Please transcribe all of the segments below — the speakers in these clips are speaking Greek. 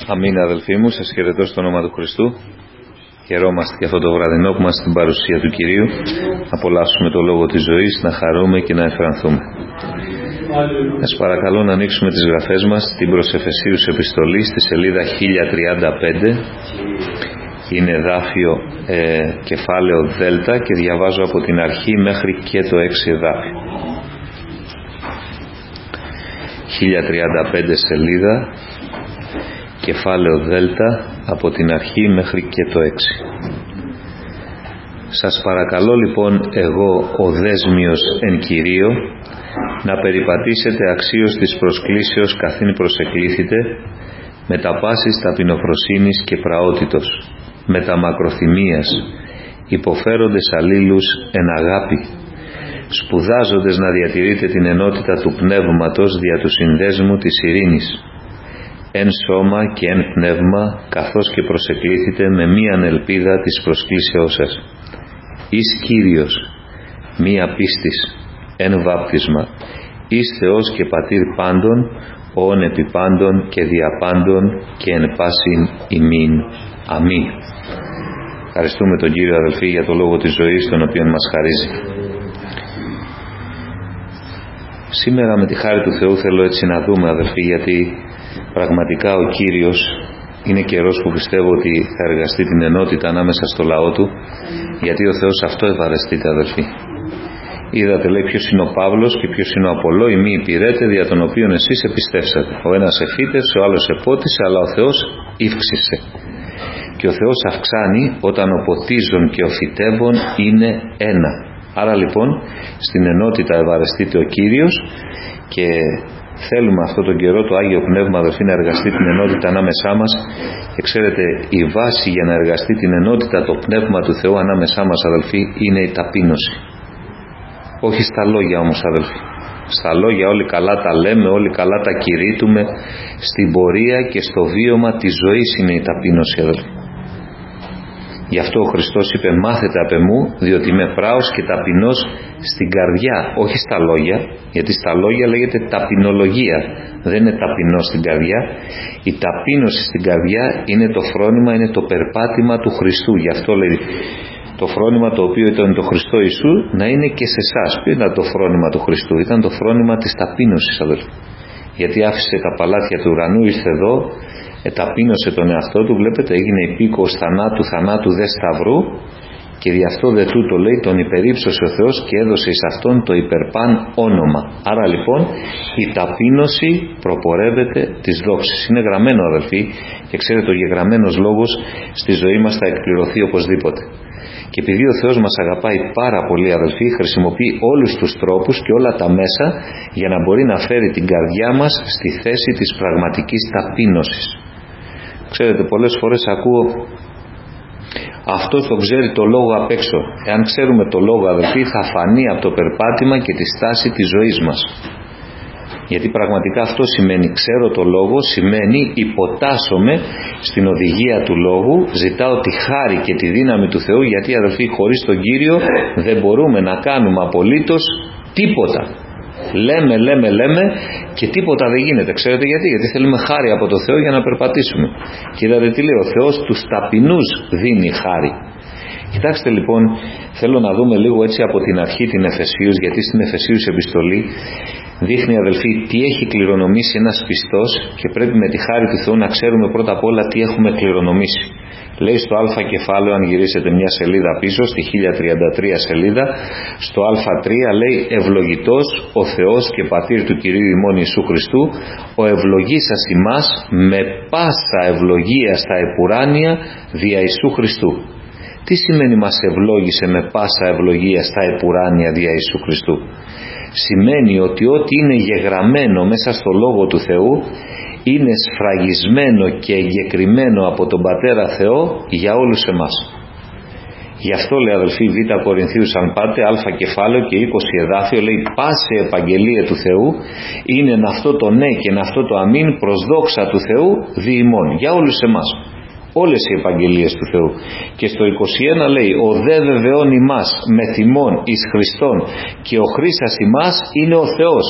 Αμήν, αδελφοί μου, σας χαιρετώ στο όνομα του Χριστού. Χαιρόμαστε και αυτό το βραδινό που είμαστε στην παρουσία του Κυρίου. Να απολαύσουμε το λόγο της ζωής, να χαρούμε και να εφρανθούμε. Σας παρακαλώ να ανοίξουμε τις γραφές μας στην προς Εφεσίους επιστολή στη σελίδα 1035. Είναι εδάφιο κεφάλαιο Δέλτα και διαβάζω από την αρχή μέχρι και το 6 εδάφιο. 1035 σελίδα, κεφάλαιο Δέλτα, από την αρχή μέχρι και το 6. Σας παρακαλώ λοιπόν εγώ, ο δέσμιος εν Κυρίω, να περιπατήσετε αξίως της προσκλήσεως καθήν προσεκλήθητε, με τα πάσης ταπεινοφροσύνης και πραότητος, με τα μακροθυμίας, υποφέροντες αλλήλους εν αγάπη, σπουδάζοντες να διατηρείτε την ενότητα του πνεύματος δια του συνδέσμου της ειρήνης, εν σώμα και εν πνεύμα, καθώς και προσεκλήθητε με μίαν ελπίδα της προσκλήσεώς σας. Εις Κύριος, μία πίστης, εν βάπτισμα, εις Θεός και Πατήρ πάντων, ον επί πάντων και δια πάντων και εν πάσιν ημίν. Αμήν. Ευχαριστούμε τον Κύριο, αδελφοί, για το λόγο της ζωής τον οποίο μας χαρίζει. Σήμερα με τη χάρη του Θεού θέλω έτσι να δούμε, αδελφοί, γιατί πραγματικά ο Κύριος είναι καιρός που πιστεύω ότι θα εργαστεί την ενότητα ανάμεσα στο λαό του, γιατί ο Θεός αυτό ευαρεστείται, αδελφοί. Είδατε, λέει, ποιος είναι ο Παύλος και ποιος είναι ο Απολλώ, οι μη υπηρέτε δια των οποίων εσείς επιστεύσατε. Ο ένας εφύτευσε, ο άλλος επότισε, αλλά ο Θεός ύφξησε. Και ο Θεός αυξάνει όταν ο ποτίζων και ο φυτεύων είναι ένα. Άρα λοιπόν στην ενότητα ευαρεστείται ο Κύριος και θέλουμε αυτόν τον καιρό το Άγιο Πνεύμα, αδελφοί, να εργαστεί την ενότητα ανάμεσά μας. Και ξέρετε, η βάση για να εργαστεί την ενότητα το Πνεύμα του Θεού ανάμεσά μας, αδελφοί, είναι η ταπείνωση. Όχι στα λόγια όμως, αδελφοί. Στα λόγια όλοι καλά τα λέμε, όλοι καλά τα κηρύττουμε. Στην πορεία και στο βίωμα της ζωής είναι η ταπείνωση, αδελφοί. Γι' αυτό ο Χριστός είπε, μάθετε απ' εμού, διότι είμαι πράος και ταπεινός στην καρδιά, όχι στα λόγια, γιατί στα λόγια λέγεται ταπεινολογία, δεν είναι ταπεινός στην καρδιά. Η ταπείνωση στην καρδιά είναι το φρόνημα, είναι το περπάτημα του Χριστού. Γι' αυτό λέει το φρόνημα το οποίο ήταν το Χριστό Ιησού να είναι και σε εσάς. Ποιο ήταν το φρόνημα του Χριστού? Ήταν το φρόνημα της ταπείνωσης, αδελφοί. Γιατί άφησε τα παλάτια του ουρανού, ήρθε εδώ, ταπείνωσε τον εαυτό του, βλέπετε, έγινε υπήκοος θανάτου, θανάτου δε σταυρού, και δι' αυτό δε τούτο, λέει, τον υπερύψωσε ο Θεός και έδωσε εις αυτόν το υπερπάν όνομα. Άρα λοιπόν η ταπείνωση προπορεύεται της δόξης. Είναι γραμμένο, αδελφοί, και ξέρετε, ο γεγραμμένος λόγος στη ζωή μας θα εκπληρωθεί οπωσδήποτε. Και επειδή ο Θεός μας αγαπάει πάρα πολύ, αδελφοί, χρησιμοποιεί όλους τους τρόπους και όλα τα μέσα για να μπορεί να φέρει την καρδιά μας στη θέση της πραγματικής ταπείνωσης. Ξέρετε, πολλές φορές ακούω, αυτός το ξέρει το λόγο απ' έξω. Εάν ξέρουμε το λόγο, αδελφοί, θα φανεί από το περπάτημα και τη στάση της ζωής μας. Γιατί πραγματικά αυτό σημαίνει, ξέρω το λόγο, σημαίνει υποτάσσομαι στην οδηγία του λόγου, ζητάω τη χάρη και τη δύναμη του Θεού, γιατί, αδελφοί, χωρίς τον Κύριο δεν μπορούμε να κάνουμε απολύτως τίποτα. Λέμε και τίποτα δεν γίνεται. Ξέρετε γιατί? Γιατί θέλουμε χάρη από το Θεό για να περπατήσουμε. Και είδατε τι λέει, ο Θεός τους ταπεινούς δίνει χάρη. Κοιτάξτε λοιπόν, θέλω να δούμε λίγο έτσι από την αρχή την Εφεσίους, γιατί στην Εφεσίους επιστολή δείχνει, αδελφοί, τι έχει κληρονομήσει ένας πιστός, και πρέπει με τη χάρη του Θεού να ξέρουμε πρώτα απ' όλα τι έχουμε κληρονομήσει. Λέει στο α κεφάλαιο, αν γυρίσετε μια σελίδα πίσω, στη 1033 σελίδα, στο α3 λέει, ευλογητός ο Θεός και Πατήρ του Κυρίου ημών Ιησού Χριστού, ο ευλογήσας ημάς με πάσα ευλογία στα επουράνια δια Ιησού Χριστού. Τι σημαίνει μας ευλόγησε με πάσα ευλογία στα επουράνια δια Ιησού Χριστού? Σημαίνει ότι ό,τι είναι γεγραμμένο μέσα στο Λόγο του Θεού είναι σφραγισμένο και εγκεκριμένο από τον Πατέρα Θεό για όλους εμάς. Γι' αυτό λέει, αδελφοί, Β Κορινθίους, αν πάτε, α κεφάλαιο και 20 εδάφιο, λέει, πάσε επαγγελία του Θεού είναι αυτό το ναι και αυτό το αμήν προς δόξα του Θεού δι' ημών, για όλους εμάς. Όλες οι επαγγελίες του Θεού. Και στο 21 λέει, ο δε βεβαιών ημάς με θυμών εις Χριστόν και ο χρήσας ημάς είναι ο Θεός,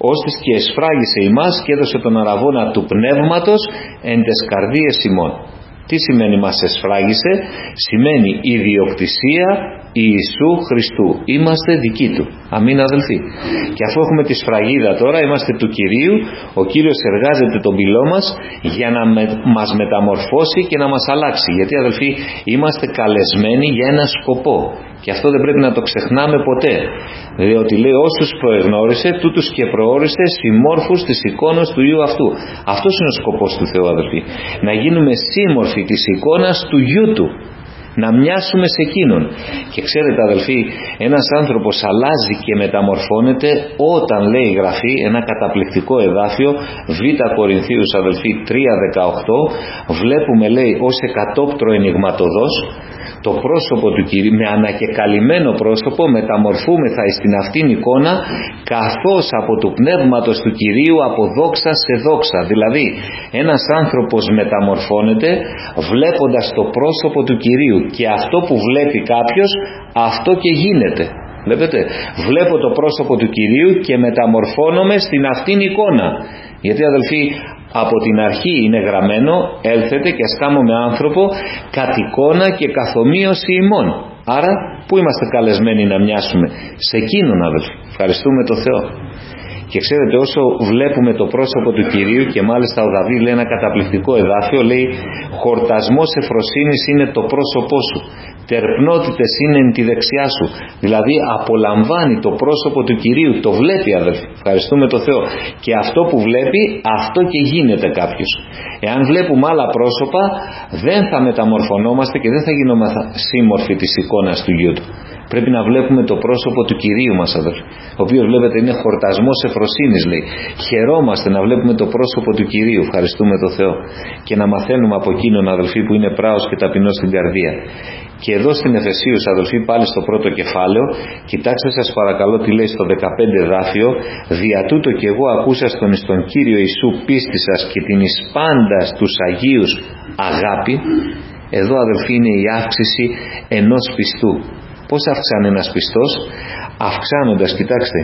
ώστις και εσφράγισε ημάς και έδωσε τον αραβώνα του πνεύματος εν τες καρδίες ημών. Τι σημαίνει μας εσφράγισε? Σημαίνει ιδιοκτησία Ιησού Χριστού. Είμαστε δικοί του. Αμήν αδελφοί. Και αφού έχουμε τη σφραγίδα τώρα, είμαστε του Κυρίου. Ο Κύριος εργάζεται τον πυλό μας για να μας μεταμορφώσει και να μας αλλάξει. Γιατί αδελφοί, είμαστε καλεσμένοι για ένα σκοπό. Και αυτό δεν πρέπει να το ξεχνάμε ποτέ. Διότι λέει όσους προεγνώρισε, τούτους και προόρισε συμμόρφους της εικόνας του Υιού αυτού. Αυτός είναι ο σκοπός του Θεού αδελφοί. Να γίνουμε σύμμορφοι της εικόνας του Υιού του. Να μοιάσουμε σε εκείνον. Και ξέρετε αδελφοί, ένας άνθρωπος αλλάζει και μεταμορφώνεται όταν, λέει η Γραφή, ένα καταπληκτικό εδάφιο, Β' Κορινθίους αδελφοί 3:18, βλέπουμε, λέει, ως εκατόπτρο ενιγματωδός το πρόσωπο του Κυρίου, με ανακεκαλυμμένο πρόσωπο μεταμορφούμεθα στην αυτήν εικόνα, καθώς από του πνεύματος του Κυρίου από δόξα σε δόξα. Δηλαδή ένας άνθρωπος μεταμορφώνεται βλέποντας το πρόσωπο του Κυρίου, και αυτό που βλέπει κάποιος, αυτό και γίνεται. Βλέπετε, βλέπω το πρόσωπο του Κυρίου και μεταμορφώνομαι στην αυτήν εικόνα. Γιατί αδελφοί, από την αρχή είναι γραμμένο, έλθετε και ασκάμομαι άνθρωπο κατ' εικόνα και καθομοίωση ημών. Άρα πού είμαστε καλεσμένοι να μοιάσουμε? Σε εκείνον αδελφοί. Ευχαριστούμε τον Θεό. Και ξέρετε, όσο βλέπουμε το πρόσωπο του Κυρίου, και μάλιστα ο Δαβίδ λέει ένα καταπληκτικό εδάφιο, λέει χορτασμός εφροσύνης είναι το πρόσωπό σου, τερπνότητες είναι εν τη δεξιά σου. Δηλαδή απολαμβάνει το πρόσωπο του Κυρίου, το βλέπει αδελφοί. Ευχαριστούμε τον Θεό. Και αυτό που βλέπει, αυτό και γίνεται κάποιος. Εάν βλέπουμε άλλα πρόσωπα, δεν θα μεταμορφωνόμαστε και δεν θα γινόμαστε σύμμορφοι της εικόνας του Γιού του. Πρέπει να βλέπουμε το πρόσωπο του Κυρίου μας αδελφοί, ο οποίος βλέπετε είναι χορτασμός εφροσύνης, λέει. Χαιρόμαστε να βλέπουμε το πρόσωπο του Κυρίου. Ευχαριστούμε τον Θεό. Και να μαθαίνουμε από εκείνον αδελφοί που είναι πράος και ταπεινός στην καρδία. Και εδώ στην Εφεσίους αδελφοί, πάλι στο πρώτο κεφάλαιο, κοιτάξτε σας παρακαλώ τι λέει στο 15 εδάφιο, δια τούτο και εγώ ακούσαστον εις τον Κύριο Ιησού πίστη σας και την εις πάντας τους Αγίους αγάπη. Εδώ αδελφοί είναι η αύξηση ενός πιστού. Πώς αυξάνει ένας πιστός? Αυξάνοντας, κοιτάξτε,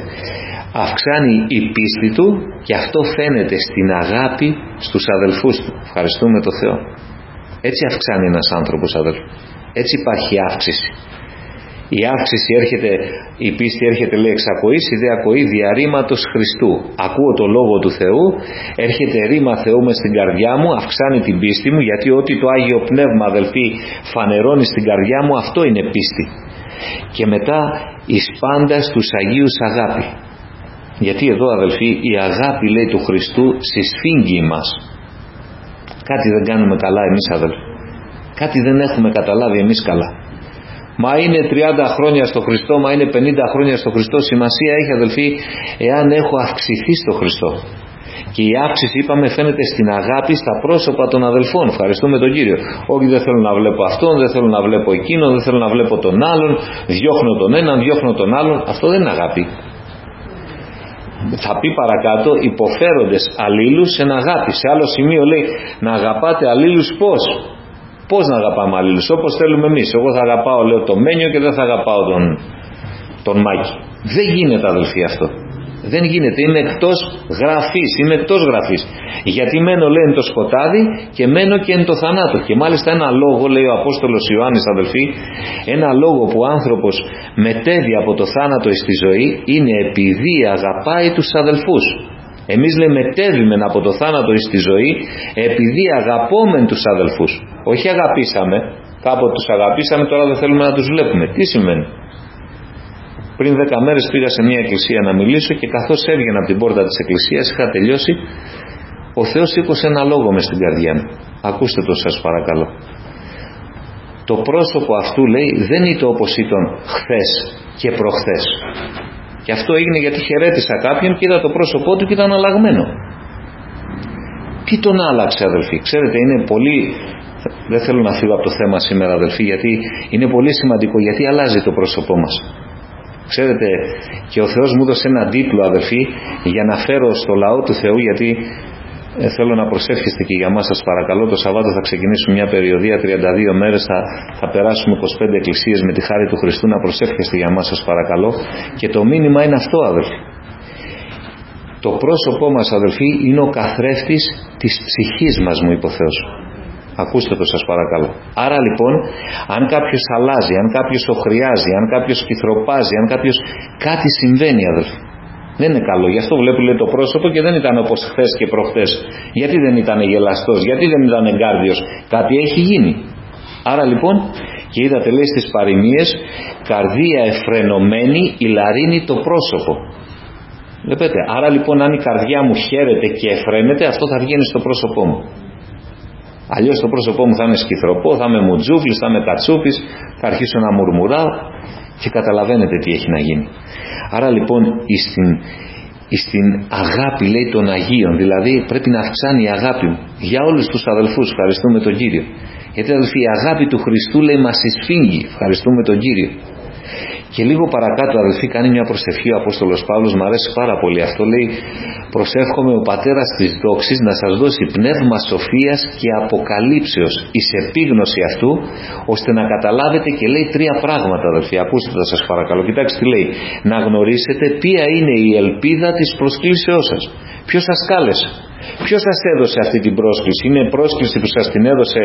αυξάνει η πίστη του και αυτό φαίνεται στην αγάπη στους αδελφούς του. Ευχαριστούμε τον Θεό. Έτσι αυξάνει ένας άνθρωπος αδελφοί. Έτσι υπάρχει αύξηση. Η αύξηση έρχεται, η πίστη έρχεται λέει εξακοής, η δε ακοή δια ρήματος Χριστού. Ακούω το Λόγο του Θεού, έρχεται ρήμα Θεού μες στην καρδιά μου, αυξάνει την πίστη μου, γιατί ό,τι το Άγιο Πνεύμα αδελφοί φανερώνει στην καρδιά μου, αυτό είναι πίστη. Και μετά εις πάντας τους Αγίους αγάπη. Γιατί εδώ αδελφοί η αγάπη λέει του Χριστού συσφίγγει εμάς. Κάτι δεν κάνουμε καλά εμείς αδελφοί. Κάτι δεν έχουμε καταλάβει εμείς καλά. Μα είναι 30 χρόνια στο Χριστό, μα είναι 50 χρόνια στο Χριστό. Σημασία έχει αδελφοί εάν έχω αυξηθεί στο Χριστό. Και η αύξηση είπαμε φαίνεται στην αγάπη στα πρόσωπα των αδελφών. Ευχαριστούμε τον Κύριο. Όχι δεν θέλω να βλέπω αυτόν, δεν θέλω να βλέπω εκείνον, δεν θέλω να βλέπω τον άλλον, διώχνω τον έναν, διώχνω τον άλλον. Αυτό δεν είναι αγάπη. Θα πει παρακάτω υποφέροντες αλλήλους εν αγάπη. Σε άλλο σημείο λέει να αγαπάτε αλλήλους πώς? Πώς να αγαπάμε αλλήλους? Όπως θέλουμε εμείς. Εγώ θα αγαπάω λέω τον Μένιο και δεν θα αγαπάω τον Μάκη. Δεν γίνεται αδελφοί αυτό. Δεν γίνεται, είναι εκτός γραφής, είναι εκτός γραφής. Γιατί μένω λέει εν το σκοτάδι και μένω και εν το θανάτο. Και μάλιστα ένα λόγο, λέει ο Απόστολος Ιωάννης αδελφοί, ένα λόγο που ο άνθρωπος μετέβει από το θάνατο στη ζωή είναι επειδή αγαπάει τους αδελφούς. Εμείς λέει μετέβημεν από το θάνατο στη ζωή επειδή αγαπόμεν τους αδελφούς. Όχι αγαπήσαμε, κάποτε τους αγαπήσαμε, τώρα δεν θέλουμε να τους βλέπουμε. Τι σημαίνει? Πριν 10 μέρες πήγα σε μια εκκλησία να μιλήσω και καθώς έβγαινα από την πόρτα της εκκλησίας, είχα τελειώσει, ο Θεός σήκωσε ένα λόγο μες στην καρδιά μου. Ακούστε το σας παρακαλώ. Το πρόσωπο αυτού λέει δεν ήταν όπως ήταν χθες και προχθές. Και αυτό έγινε γιατί χαιρέτησα κάποιον και είδα το πρόσωπό του και ήταν αλλαγμένο. Τι τον άλλαξε αδελφοί? Ξέρετε είναι πολύ... Δεν θέλω να φύγω από το θέμα σήμερα αδελφοί, γιατί είναι πολύ σημαντικό, γιατί αλλάζει το πρόσωπό μας. Ξέρετε, και ο Θεός μου έδωσε έναν τίτλο αδελφοί για να φέρω στο λαό του Θεού, γιατί θέλω να προσεύχεστε και για μας σας παρακαλώ. Το Σαββάτο θα ξεκινήσουμε μια περιοδία 32 μέρες, θα περάσουμε 25 εκκλησίες με τη χάρη του Χριστού. Να προσεύχεστε για μας σας παρακαλώ. Και το μήνυμα είναι αυτό αδελφοί. Η αγάπη λέει του Χριστού συσφίγγει ημάς. Κάτι δεν κάνουμε καλά εμείς αδελφοί. Εμείς έχουμε αυξηθεί στο Χριστό. Και αυτό Το πρόσωπό μας, αδελφοί, είναι ο καθρέφτης της ψυχής μας, μου είπε ο Θεός. Ακούστε το, σας παρακαλώ. Άρα λοιπόν, αν κάποιος αλλάζει, αν κάποιος οχριάζει, αν κάποιος κυθροπάζει, αν κάποιος κάτι συμβαίνει, αδελφοί, δεν είναι καλό. Γι' αυτό βλέπω, λέει, το πρόσωπο και δεν ήταν όπως χθες και προχθές. Γιατί δεν ήταν γελαστός, γιατί δεν ήταν εγκάρδιος. Κάτι έχει γίνει. Άρα λοιπόν, και είδατε, λέει, στις παροιμίες, καρδία εφρενωμένη ηλαρύνει το πρόσωπο. Βλέπετε. Άρα λοιπόν, αν η καρδιά μου χαίρεται και εφραίνεται, αυτό θα βγαίνει στο πρόσωπό μου. Αλλιώς το πρόσωπό μου θα είναι σκυθροπό, θα είμαι μουτζούφλης, θα είμαι κατσούπης, θα αρχίσω να μουρμουράω και καταλαβαίνετε τι έχει να γίνει. Άρα λοιπόν στην αγάπη, λέει, των Αγίων, δηλαδή πρέπει να αυξάνει η αγάπη μου για όλους τους αδελφούς. Ευχαριστούμε τον Κύριο. Γιατί, αδελφοί, η αγάπη του Χριστού, λέει, μας εισφίγγει. Ευχαριστούμε τον Κύριο. Και λίγο παρακάτω, αδελφοί, κάνει μια προσευχή ο Απόστολος Παύλος, μου αρέσει πάρα πολύ αυτό. Λέει, προσεύχομαι ο Πατέρας της δόξης να σας δώσει πνεύμα σοφίας και αποκαλύψεως εις επίγνωση αυτού, ώστε να καταλάβετε, και λέει, 3 πράγματα, αδελφοί. Ακούστε τα, σας παρακαλώ. Κοιτάξτε τι λέει. Να γνωρίσετε ποια είναι η ελπίδα της προσκλήσεώς σας. Ποιος σας κάλεσε. Ποιος σας έδωσε αυτή την πρόσκληση. Είναι πρόσκληση που σας την έδωσε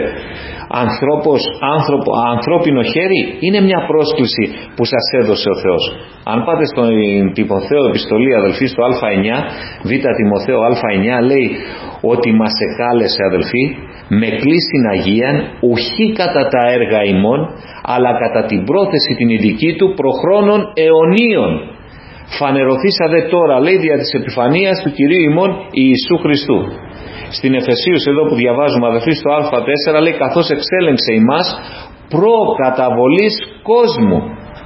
ανθρώπινο χέρι. Είναι μια πρόσκληση που σας έδωσε ο Θεός. Αν πάτε στον Τιμοθέο επιστολή, αδελφοί, στο Α9, Β Τιμοθέο Α9, λέει ότι μας εκάλεσε, αδελφοί, με κλήσιν Αγίαν, ουχή κατά τα έργα ημών, αλλά κατά την πρόθεση την ειδική του προχρόνων αιωνίων. Φανερωθήσατε τώρα, λέει, δια της επιφανείας του Κυρίου ημών Ιησού Χριστού. Στην Εφεσίους, εδώ που διαβάζουμε, αδελφοί, στο Α4, λέει, καθώς εξέλεγξε ημάς προ καταβολής κόσμου.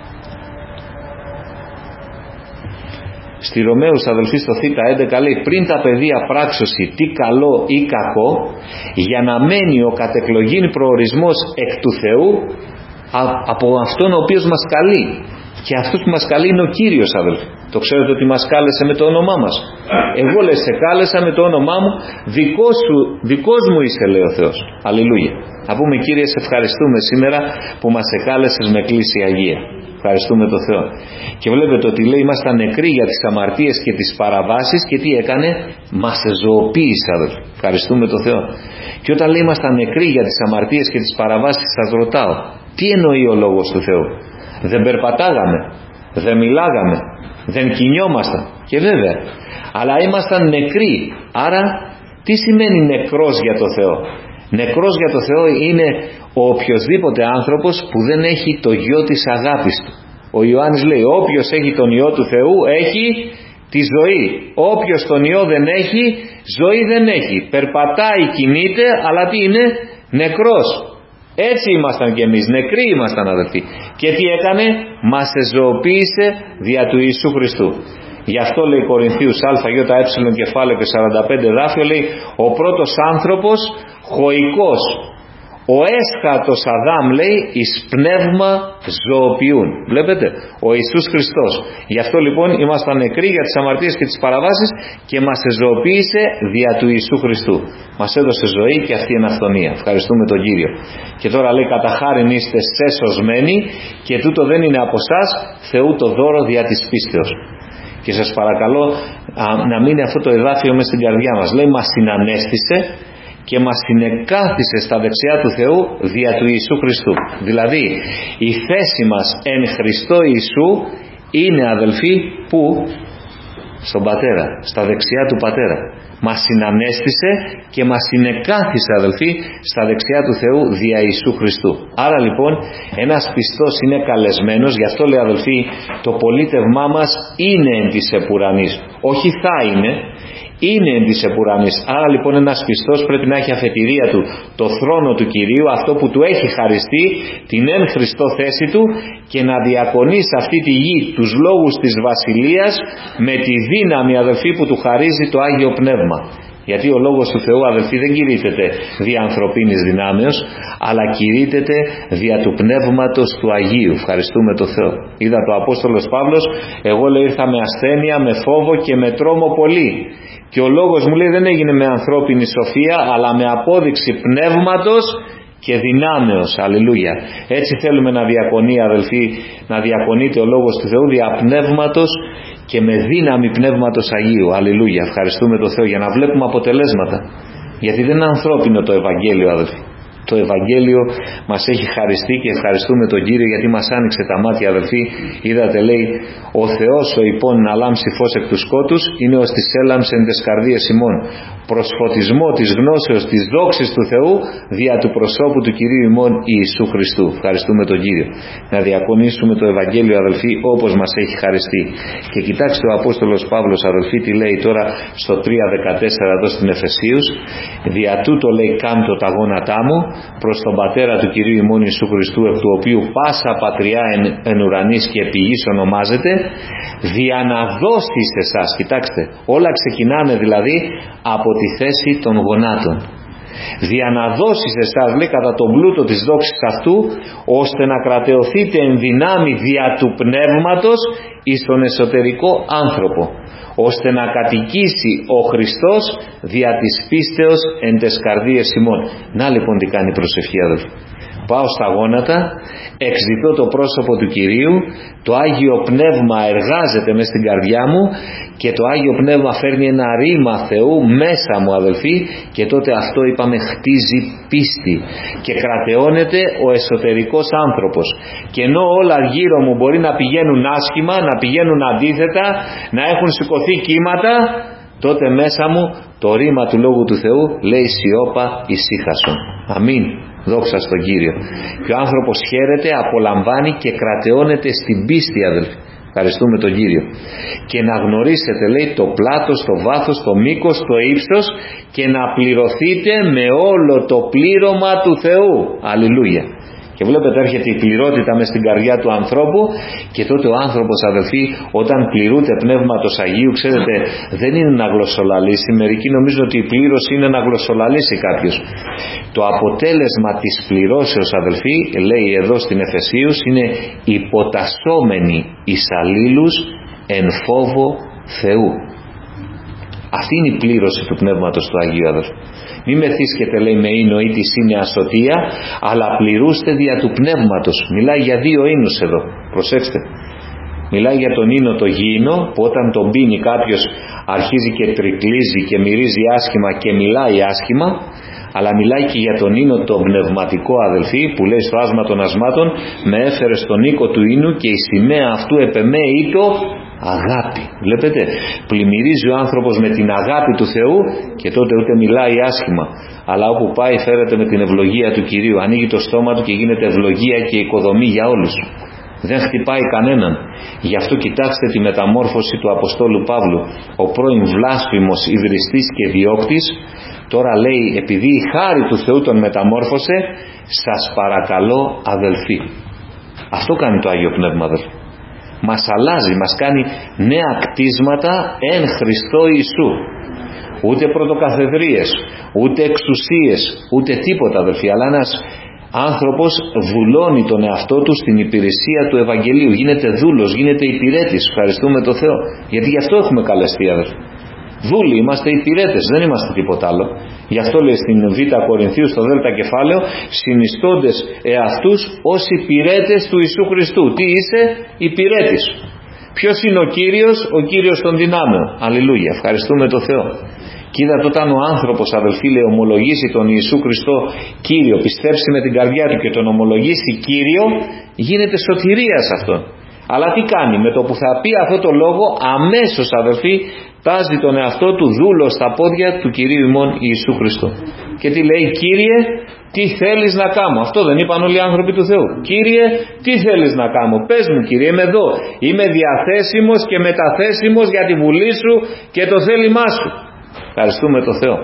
Στη Ρωμαίους, αδελφοί, στο Θ11, λέει, πριν τα παιδεία πράξωση τι καλό ή κακό, για να μένει ο κατεκλογήν προορισμός εκ του Θεού από αυτόν ο οποίος μας καλεί. Και αυτός που μας καλεί είναι ο Κύριος, αδελφοί. Το ξέρετε ότι μας κάλεσε με το όνομά μας. Εγώ, λέει, σε κάλεσα με το όνομά μου, δικός μου είσαι, λέει ο Θεός. Αλληλούια. Να πούμε, Κύριε, σε ευχαριστούμε σήμερα που μας εκάλεσες με κλήση Αγία. Ευχαριστούμε τον Θεό. Και βλέπετε ότι, λέει, ήμασταν νεκροί για τις αμαρτίες και τις παραβάσεις, και τι έκανε? Μας ζωοποίησε, αδελφοί. Ευχαριστούμε τον Θεό. Και όταν, λέει, ήμασταν νεκροί για τις αμαρτίες και τις παραβάσεις, σας ρωτάω, τι εννοεί ο Λόγος του Θεού? Δεν περπατάγαμε, δεν μιλάγαμε, δεν κινιόμασταν, και βέβαια, αλλά ήμασταν νεκροί. Άρα τι σημαίνει νεκρός για το Θεό? Νεκρός για το Θεό είναι ο οποιοσδήποτε άνθρωπος που δεν έχει το γιο της αγάπης του. Ο Ιωάννης λέει, όποιος έχει τον Υιό του Θεού έχει τη ζωή. Όποιος τον Υιό δεν έχει, ζωή δεν έχει. Περπατάει, κινείται, αλλά τι είναι? Νεκρός. Έτσι ήμασταν κι εμείς, νεκροί ήμασταν, αδελφοί. Και τι έκανε? Μας εζωοποίησε δια του Ιησού Χριστού. Γι' αυτό, λέει, Κορινθίους ΑΙ κεφάλαιο και 45 δάφιο, λέει, ο πρώτος άνθρωπος χωικός, ο έσχατος Αδάμ, λέει, εις πνεύμα ζωοποιούν. Βλέπετε, ο Ιησούς Χριστός. Γι' αυτό λοιπόν ήμασταν νεκροί για τις αμαρτίες και τις παραβάσεις, και μας εζωοποίησε δια του Ιησού Χριστού. Μας έδωσε ζωή και αυτή είναι αυθονία. Ευχαριστούμε τον Κύριο. Και τώρα, λέει, κατά χάριν είστε σεσωσμένοι, και τούτο δεν είναι από εσάς, Θεού το δώρο δια της πίστεως. Και σας παρακαλώ να μείνει αυτό το εδάφιο μες στην καρδιά μας. Λέει, μας συνανέστησε και μας συνεκάθισε στα δεξιά του Θεού δια του Ιησού Χριστού. Δηλαδή η θέση μας εν Χριστώ Ιησού είναι, αδελφοί, που? Στον Πατέρα, στα δεξιά του Πατέρα. Μας συνανέστησε και μας συνεκάθισε, αδελφοί, στα δεξιά του Θεού δια Ιησού Χριστού. Άρα λοιπόν ένας πιστός είναι καλεσμένος. Γι' αυτό, λέει, αδελφοί, το πολίτευμά μας είναι εν της επουρανής. Όχι θα είναι εν της επουρανής. Άρα λοιπόν ένας πιστός πρέπει να έχει αφετηρία του το θρόνο του Κυρίου, αυτό που του έχει χαριστεί, την εν Χριστώ θέση του, και να διακονεί σε αυτή τη γη τους λόγους της βασιλείας με τη δύναμη, αδελφοί, που του χαρίζει το Άγιο Πνεύμα. Γιατί ο Λόγος του Θεού, αδελφοί, δεν κηρύττεται δια ανθρωπίνης δυνάμεως, αλλά κηρύττεται δια του Πνεύματος του Αγίου. Ευχαριστούμε τον Θεό. Είδα το Απόστολος Παύλος, εγώ, λέει, ήρθα με ασθένεια, με φόβο και με τρόμο πολύ. Και ο λόγος μου, λέει, δεν έγινε με ανθρώπινη σοφία, αλλά με απόδειξη πνεύματος και δυνάμεως. Αλληλούια. Έτσι θέλουμε να διακονεί, αδελφοί, να διακονείται ο Λόγος του Θεού δια πνεύματος και με δύναμη Πνεύματος Αγίου. Αλληλούια. Ευχαριστούμε τον Θεό για να βλέπουμε αποτελέσματα. Γιατί δεν είναι ανθρώπινο το Ευαγγέλιο, αδελφοί. Το Ευαγγέλιο μας έχει χαριστεί και ευχαριστούμε τον Κύριο γιατί μας άνοιξε τα μάτια, αδελφοί. Είδατε, λέει, ο Θεός ο υπόν να λάμψει φως εκ του σκότους είναι ως της έλαμψεν τες καρδίες ημών. Προς φωτισμό της γνώσεως της δόξης του Θεού δια του προσώπου του Κυρίου ημών Ιησού Χριστού. Ευχαριστούμε τον Κύριο. Να διακονήσουμε το Ευαγγέλιο, αδελφοί, όπως μας έχει χαριστεί. Και κοιτάξτε ο Απόστολος Παύλος, αδελφοί, τι λέει τώρα στο 3:14 εδώ στην Εφεσίους. Δια τούτο, λέει, κάμπτω τα γόνατά μου προς τον Πατέρα του Κυρίου ημών Ιησού Χριστού, εκ του οποίου πάσα πατριά εν ουρανής και επί γης ονομάζεται, δια να δώσει σε εσάς. Κοιτάξτε, όλα ξεκινάνε δηλαδή από τη θέση των γονάτων. Δια να δώσει σε εσάς, λέει, κατά τον πλούτο της δόξης αυτού, ώστε να κρατεωθείτε εν δυνάμει δια του Πνεύματος εις τον εσωτερικό άνθρωπο, ώστε να κατοικήσει ο Χριστός δια της πίστεως εν τες καρδίες ημών. Να λοιπόν τι κάνει η προσευχή, αδελφοί. Πάω στα γόνατα, εξητώ το πρόσωπο του Κυρίου, το Άγιο Πνεύμα εργάζεται μες στην καρδιά μου και το Άγιο Πνεύμα φέρνει ένα ρήμα Θεού μέσα μου, αδελφοί, και τότε αυτό, είπαμε, χτίζει πίστη και κρατεώνεται ο εσωτερικός άνθρωπος. Και ενώ όλα γύρω μου μπορεί να πηγαίνουν άσχημα, να πηγαίνουν αντίθετα, να έχουν σηκωθεί κύματα, τότε μέσα μου το ρήμα του Λόγου του Θεού λέει σιώπα ησύχασον. Αμήν. Δόξα στον Κύριο. Και ο άνθρωπος χαίρεται, απολαμβάνει και κρατεώνεται στην πίστη, αδελφοί. Ευχαριστούμε τον Κύριο. Και να γνωρίσετε, λέει, το πλάτος, το βάθος, το μήκος, το ύψος και να πληρωθείτε με όλο το πλήρωμα του Θεού. Αλληλούια. Και βλέπετε, έρχεται η πληρότητα μες στην καρδιά του ανθρώπου και τότε ο άνθρωπος, αδελφοί, όταν πληρούνται Πνεύματος Αγίου, ξέρετε, δεν είναι να γλωσσολαλήσει. Μερικοί νομίζουν ότι η πλήρωση είναι να γλωσσολαλήσει κάποιος. Το αποτέλεσμα της πληρώσεως, αδελφοί, λέει εδώ στην Εφεσίους, είναι υποτασσόμενοι εις αλλήλους εν φόβο Θεού. Αυτή είναι η πλήρωση του Πνεύματος του Αγίου, αδελφοί. Μη μεθύσκετε, λέει, με ίνο ή της είναι ασωτεία, αλλά πληρούστε δια του Πνεύματος. Μιλάει για δύο ίνους εδώ. Προσέξτε. Μιλάει για τον ίνο το γήινο, που όταν τον πίνει κάποιος αρχίζει και τρικλίζει και μυρίζει άσχημα και μιλάει άσχημα, αλλά μιλάει και για τον ίνο το πνευματικό, αδελφοί, που λέει στο άσμα των ασμάτων, με έφερε στον οίκο του ίνου και η σημαία αυτού επεμέ ήτο αγάπη. Βλέπετε, πλημμυρίζει ο άνθρωπος με την αγάπη του Θεού και τότε ούτε μιλάει άσχημα, αλλά όπου πάει φέρεται με την ευλογία του Κυρίου. Ανοίγει το στόμα του και γίνεται ευλογία και οικοδομή για όλους. Δεν χτυπάει κανέναν. Γι' αυτό κοιτάξτε τη μεταμόρφωση του Αποστόλου Παύλου. Ο πρώην βλάσφημος υβριστής και διώκτης, τώρα λέει, επειδή η χάρη του Θεού τον μεταμόρφωσε, σας παρακαλώ, αδελφοί. Αυτό κάνει το Άγιο Πνεύμα, αδελφοί. Μας αλλάζει, μας κάνει νέα κτίσματα εν Χριστώ Ιησού. Ούτε πρωτοκαθεδρίες, ούτε εξουσίες, ούτε τίποτα, αδελφοί, αλλά ένας άνθρωπος βουλώνει τον εαυτό του στην υπηρεσία του Ευαγγελίου. Γίνεται δούλος, γίνεται υπηρέτης. Ευχαριστούμε τον Θεό. Γιατί γι' αυτό έχουμε καλεστεί, αδελφοί. Δούλοι είμαστε, υπηρέτες, δεν είμαστε τίποτα άλλο. Γι' αυτό λέει στην Β Κορινθίου στο Δ κεφάλαιο, συνιστώντες εαυτούς ως υπηρέτες του Ιησού Χριστού. Τι είσαι? Υπηρέτης. Ποιος είναι ο Κύριος? Ο Κύριος των δυνάμεων. Αλληλούια. Ευχαριστούμε τον Θεό. Και είδατε, όταν ο άνθρωπος, αδελφοί, λέει, ομολογήσει τον Ιησού Χριστό Κύριο, πιστέψει με την καρδιά του και τον ομολογήσει Κύριο, γίνεται σωτηρία σε αυτόν. Αλλά τι κάνει? Με το που θα πει αυτό το λόγο, αμέσως, αδελφοί, τάζει τον εαυτό του δούλο στα πόδια του Κυρίου ημών Ιησού Χριστού. Και τι λέει? Κύριε, τι θέλεις να κάνω? Αυτό δεν είπαν όλοι οι άνθρωποι του Θεού? Κύριε, τι θέλεις να κάνω? Πες μου, Κύριε, είμαι εδώ. Είμαι διαθέσιμος και μεταθέσιμος για τη βουλή σου και το θέλημά σου. Ευχαριστούμε τον Θεό.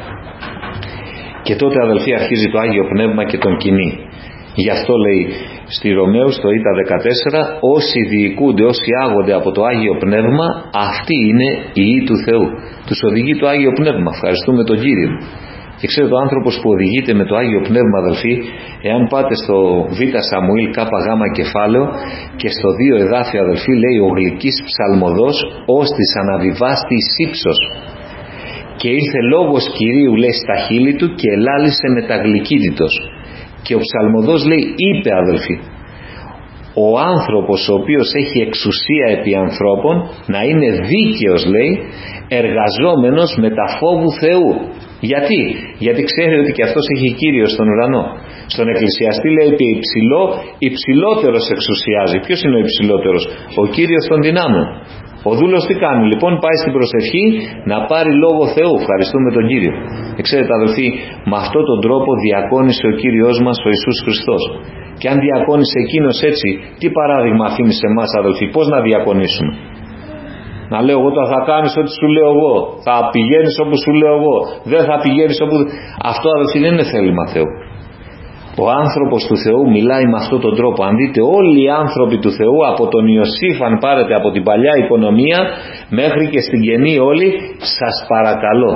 Και τότε, αδελφοί, αρχίζει το Άγιο Πνεύμα και τον κινεί. Γι' αυτό λέει στη Ρωμαίους το Ήτα 14, όσοι διοικούνται, όσοι άγονται από το Άγιο Πνεύμα, αυτοί είναι οι Υιοί του Θεού. Τους οδηγεί το Άγιο Πνεύμα. Ευχαριστούμε τον Κύριο. Και ξέρετε, ο άνθρωπος που οδηγείται με το Άγιο Πνεύμα, αδελφοί, εάν πάτε στο Β Σαμουήλ ΚΓ κεφάλαιο και στο 2 εδάφιο, αδελφοί, λέει ο γλυκής ψαλμοδός ως της αναβιβάστη ύψος. Και ήρθε λόγος Κυρίου, λέει, στα χείλη του και ελάλησε μεταγλυκύτητος. Και ο ψαλμοδός λέει, είπε, αδελφοί, ο άνθρωπος ο οποίος έχει εξουσία επί ανθρώπων να είναι δίκαιος, λέει, εργαζόμενος με τα φόβου Θεού. Γιατί ξέρει ότι και αυτός έχει Κύριο στον ουρανό. Στον εκκλησιαστή λέει επί υψηλό, υψηλότερος εξουσιάζει. Ποιος είναι ο υψηλότερος? Ο Κύριος των δυνάμεων. Ο δούλος τι κάνει λοιπόν? Πάει στην προσευχή να πάρει λόγο Θεού. Ευχαριστούμε τον Κύριο. Ξέρετε αδελφοί, με αυτόν τον τρόπο διακόνησε ο Κύριος μας ο Ιησούς Χριστός. Και αν διακόνησε εκείνος έτσι, τι παράδειγμα αφήνει σε εμάς αδελφοί? Πώς να διακονήσουμε? Να λέω εγώ θα κάνεις ό,τι σου λέω εγώ, θα πηγαίνεις όπου σου λέω εγώ, δεν θα πηγαίνεις όπου... Αυτό αδελφοί δεν είναι θέλημα Θεού. Ο άνθρωπος του Θεού μιλάει με αυτόν τον τρόπο. Αν δείτε όλοι οι άνθρωποι του Θεού, από τον Ιωσήφ αν πάρετε από την παλιά οικονομία μέχρι και στην Καινή όλοι, σας παρακαλώ.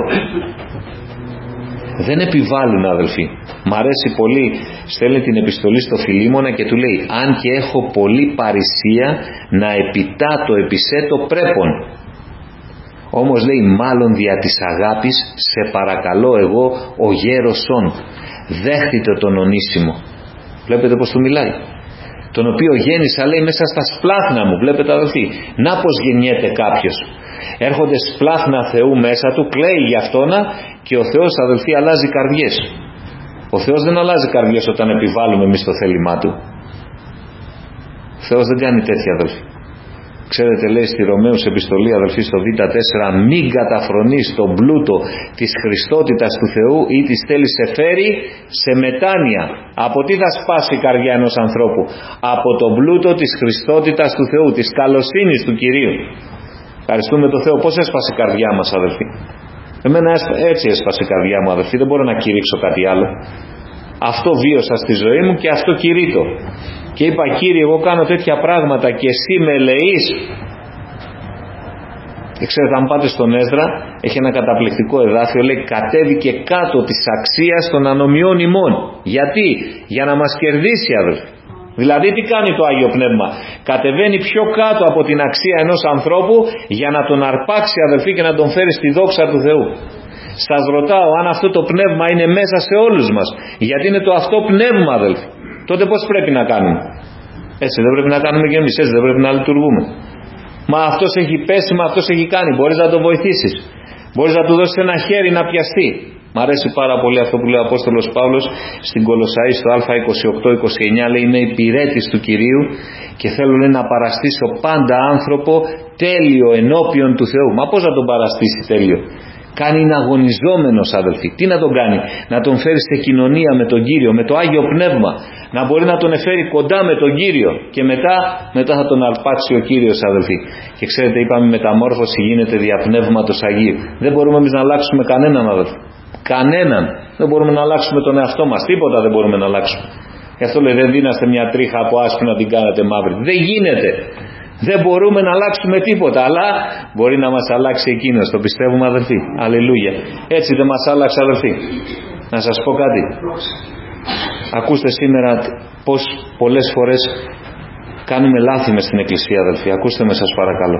Δεν επιβάλλουν αδελφοί. Μ' αρέσει πολύ, στέλνει την επιστολή στο Φιλίμωνα και του λέει, αν και έχω πολύ παρησία να επιτάτω επισέ το πρέπον. Όμως λέει, μάλλον δια της αγάπης σε παρακαλώ εγώ ο γέροσον, δέχτητε τον ονίσιμο. Βλέπετε πως του μιλάει? Τον οποίο γέννησα, λέει, μέσα στα σπλάχνα μου. Βλέπετε αδελφοί, να πως γεννιέται κάποιος. Έρχονται σπλάχνα Θεού μέσα του, κλαίει για αυτόνα και ο Θεός αδελφοί αλλάζει καρδιές. Ο Θεός δεν αλλάζει καρδιές όταν επιβάλλουμε εμείς το θέλημά Του. Ο Θεός δεν κάνει τέτοια αδελφοί. Ξέρετε, λέει στη Ρωμαίους επιστολή αδελφοί στο Β4, μην καταφρονείς τον πλούτο της Χριστότητας του Θεού ή της θέλεις σε φέρει σε μετάνοια. Από τι θα σπάσει η καρδιά ενός ανθρώπου? Από τον πλούτο της Χριστότητας του Θεού, της καλοσύνης του Κυρίου. Ευχαριστούμε τον Θεό. Πώς έσπασε η καρδιά μας αδελφοί? Εμένα έτσι έσπασε η καρδιά μου αδελφοί, δεν μπορώ να κηρύξω κάτι άλλο. Αυτό βίωσα στη ζωή μου και αυτό κηρύττω. Και είπα, Κύριε, εγώ κάνω τέτοια πράγματα και εσύ με ελεείς. Και ξέρετε, αν πάτε στον Έσδρα, έχει ένα καταπληκτικό εδάφιο, λέει, κατέβηκε κάτω της αξίας των ανομιών ημών. Γιατί? Για να μας κερδίσει αδελφοί. Δηλαδή τι κάνει το Άγιο Πνεύμα? Κατεβαίνει πιο κάτω από την αξία ενός ανθρώπου για να τον αρπάξει αδελφοί και να τον φέρει στη δόξα του Θεού. Σας ρωτάω αν αυτό το πνεύμα είναι μέσα σε όλους μας. Γιατί είναι το αυτό πνεύμα αδελφοί. Τότε πώς πρέπει να κάνουμε? Έτσι δεν πρέπει να κάνουμε και εμείς? Έτσι δεν πρέπει να λειτουργούμε? Μα αυτός έχει πέσει, μα αυτός έχει κάνει. Μπορείς να τον βοηθήσεις. Μπορείς να του δώσεις ένα χέρι να πιαστεί. Μ' αρέσει πάρα πολύ αυτό που λέει ο Απόστολος Παύλος στην Κολοσσαή στο Α28-29, λέει, είμαι υπηρέτης του Κυρίου και θέλω, λέει, να παραστήσω πάντα άνθρωπο τέλειο ενώπιον του Θεού. Μα πώς να τον παραστήσει τέλειο? Κάνει, είναι αγωνιζόμενος αδελφοί. Τι να τον κάνει? Να τον φέρει σε κοινωνία με τον Κύριο, με το Άγιο Πνεύμα. Να μπορεί να τον εφέρει κοντά με τον Κύριο. Και μετά θα τον αρπάξει ο Κύριος αδελφοί. Και ξέρετε, είπαμε, μεταμόρφωση γίνεται δια Πνεύματος Αγίου. Δεν μπορούμε εμείς να αλλάξουμε κανέναν αδελφοί. Κανέναν. Δεν μπορούμε να αλλάξουμε τον εαυτό μας. Τίποτα δεν μπορούμε να αλλάξουμε. Γι' αυτό λέει, δεν δίναστε μια τρίχα από άσπρη να την κάνετε μαύρη. Δεν γίνεται. Δεν μπορούμε να αλλάξουμε τίποτα, αλλά μπορεί να μας αλλάξει εκείνος. Το πιστεύουμε αδελφοί? Αλληλούια. Έτσι δεν μας άλλαξε αδελφοί? Να σας πω κάτι. Ακούστε σήμερα πως πολλές φορές κάνουμε λάθη μες στην Εκκλησία αδελφοί. Ακούστε με σας παρακαλώ.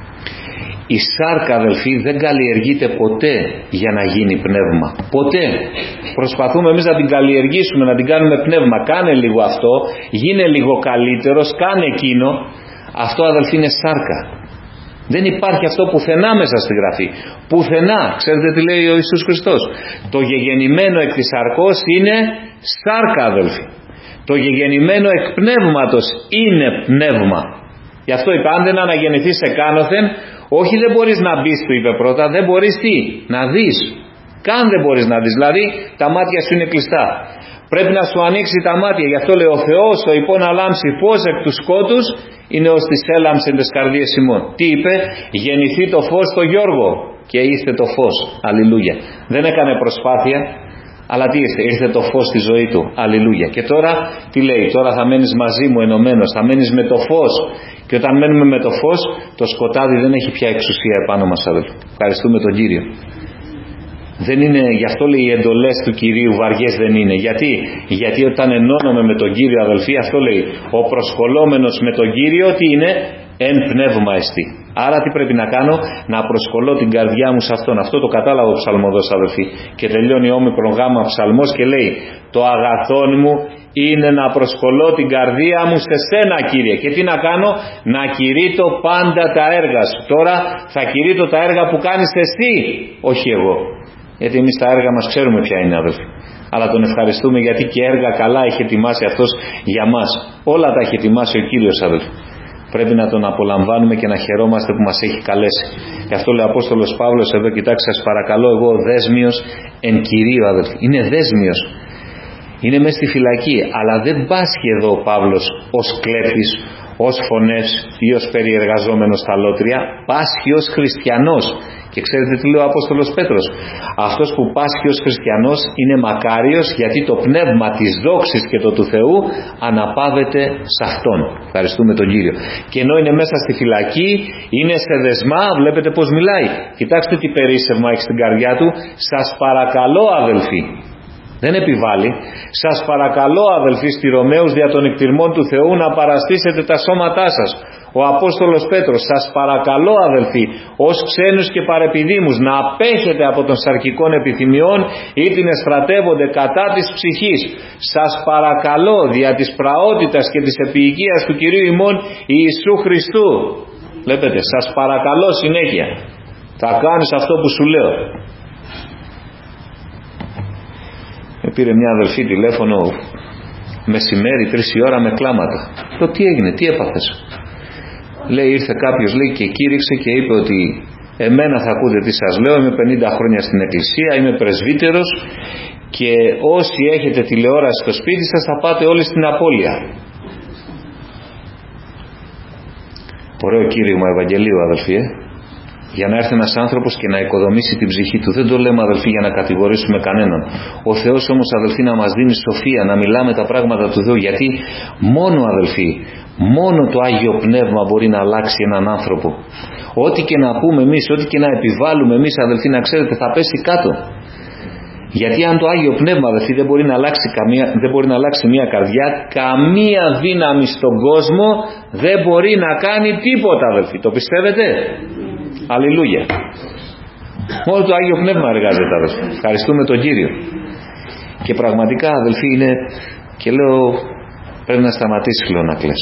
Η σάρκα αδελφοί δεν καλλιεργείται ποτέ για να γίνει πνεύμα. Ποτέ. Προσπαθούμε εμείς να την καλλιεργήσουμε, να την κάνουμε πνεύμα. Κάνε λίγο αυτό, γίνε λίγο καλύτερος, κάνε εκείνο. Αυτό αδελφοί είναι σάρκα. Δεν υπάρχει αυτό πουθενά μέσα στη Γραφή. Πουθενά. Ξέρετε τι λέει ο Ιησούς Χριστός? Το γεγεννημένο εκ της σαρκός είναι σάρκα αδελφοί. Το γεγεννημένο εκ πνεύματος είναι πνεύμα. Γι' αυτό είπε, αν δεν αναγεννηθείς εκάνωθεν, όχι δεν μπορείς να μπεις, του είπε πρώτα, δεν μπορείς τι? Να δεις. Καν δεν μπορείς να δεις. Δηλαδή τα μάτια σου είναι κλειστά. Πρέπει να σου ανοίξει τα μάτια. Γι' αυτό λέει ο Θεός ο υπόν αλάμψει φως εκ του σκότους είναι ως τις έλαμψεν τες καρδίες ημών. Τι είπε? Γεννηθεί το φως στο Γιώργο και ήρθε το φως. Αλληλούια. Δεν έκανε προσπάθεια, αλλά τι ήρθε? Ήρθε το φως στη ζωή του. Αλληλούια. Και τώρα τι λέει? Τώρα θα μένεις μαζί μου ενωμένος, θα μένεις με το φως. Και όταν μένουμε με το φως, το σκοτάδι δεν έχει πια εξουσία επάνω μας αδελφοί. Ευχαριστούμε τον Κύριο. Δεν είναι, γι' αυτό λέει οι εντολές του Κυρίου βαριές δεν είναι. Γιατί όταν ενώνομαι με τον Κύριο αδελφοί, αυτό λέει, ο προσκολόμενος με τον Κύριο τι είναι? Εν πνεύμα εστί. Άρα τι πρέπει να κάνω? Να προσκολώ την καρδιά μου σε αυτόν. Αυτό το κατάλαβε ο ψαλμοδός αδελφοί. Και τελειώνει όμικρον γάμα ψαλμός και λέει, το αγαθόν μου είναι να προσκολώ την καρδία μου σε σένα, Κύριε. Και τι να κάνω? Να κηρύττω πάντα τα έργα σου. Τώρα θα κηρύττω τα έργα που κάνεις εσύ, όχι εγώ. Γιατί εμείς τα έργα μας ξέρουμε ποια είναι, αδελφοί. Αλλά τον ευχαριστούμε γιατί και έργα καλά έχει ετοιμάσει αυτός για μας. Όλα τα έχει ετοιμάσει ο Κύριος, αδελφοί. Πρέπει να τον απολαμβάνουμε και να χαιρόμαστε που μας έχει καλέσει. Γι' αυτό λέει ο Απόστολος Παύλος εδώ, κοιτάξτε, σας παρακαλώ, εγώ δέσμιος εν Κυρίω, αδελφοί. Είναι δέσμιος. Είναι μέσα στη φυλακή. Αλλά δεν πάσχει εδώ ο Παύλος ως κλέπτης, ως φωνές ή ως περιεργαζόμενος στα λότρια. Πάσχει ως χριστιανός. Και ξέρετε τι λέει ο Απόστολος Πέτρος? Αυτός που πάσχει ως χριστιανός είναι μακάριος, γιατί το πνεύμα της δόξης και το του Θεού αναπαύεται σε αυτόν. Ευχαριστούμε τον Κύριο. Και ενώ είναι μέσα στη φυλακή, είναι σε δεσμά, βλέπετε πως μιλάει. Κοιτάξτε τι περίσσευμα έχει στην καρδιά του. Σας παρακαλώ, αδελφοί. Δεν επιβάλλει. Σας παρακαλώ, αδελφοί, στη Ρωμαίους δια των εκτιρμών του Θεού να παραστήσετε τα σώματά σας. Ο Απόστολος Πέτρος, σας παρακαλώ, αδελφοί, ως ξένους και παρεπιδήμους, να απέχετε από των σαρκικών επιθυμιών ή την εστρατεύονται κατά της ψυχής. Σας παρακαλώ, δια της πραότητας και της επιοικίας του Κυρίου ημών Ιησού Χριστού. Βλέπετε, σας παρακαλώ συνέχεια. Θα κάνεις αυτό που σου λέω. Πήρε μια αδελφή τηλέφωνο μεσημέρι, 3 η ώρα, με κλάματα. Λέω, τι έγινε, τι έπαθες? Λέει, ήρθε κάποιος, λέει, και κήρυξε και είπε ότι εμένα θα ακούτε τι σας λέω, είμαι 50 χρόνια στην εκκλησία, είμαι πρεσβύτερος και όσοι έχετε τηλεόραση στο σπίτι σας θα πάτε όλοι στην απώλεια. Ωραίο κήρυγμα Ευαγγελίου, αδελφοί, για να έρθει ένας άνθρωπος και να οικοδομήσει την ψυχή του. Δεν το λέμε, αδελφοί, για να κατηγορήσουμε κανέναν. Ο Θεός όμως, αδελφοί, να μας δίνει σοφία, να μιλάμε τα πράγματα του Θεού, γιατί μόνο, αδελφοί, μόνο το Άγιο Πνεύμα μπορεί να αλλάξει έναν άνθρωπο. Ό,τι και να πούμε εμείς, ό,τι και να επιβάλλουμε εμείς, αδελφοί, να ξέρετε, θα πέσει κάτω. Γιατί αν το Άγιο Πνεύμα, αδελφοί, δεν μπορεί να αλλάξει μια καρδιά, καμία δύναμη στον κόσμο δεν μπορεί να κάνει τίποτα, αδελφοί. Το πιστεύετε? Αλληλούια. Μόνο το Άγιο Πνεύμα εργάζεται, αδελφοί. Ευχαριστούμε τον Κύριο. Και πραγματικά, αδελφοί, είναι, και λέω, πρέπει να σταματήσει, λέω, να κλαις.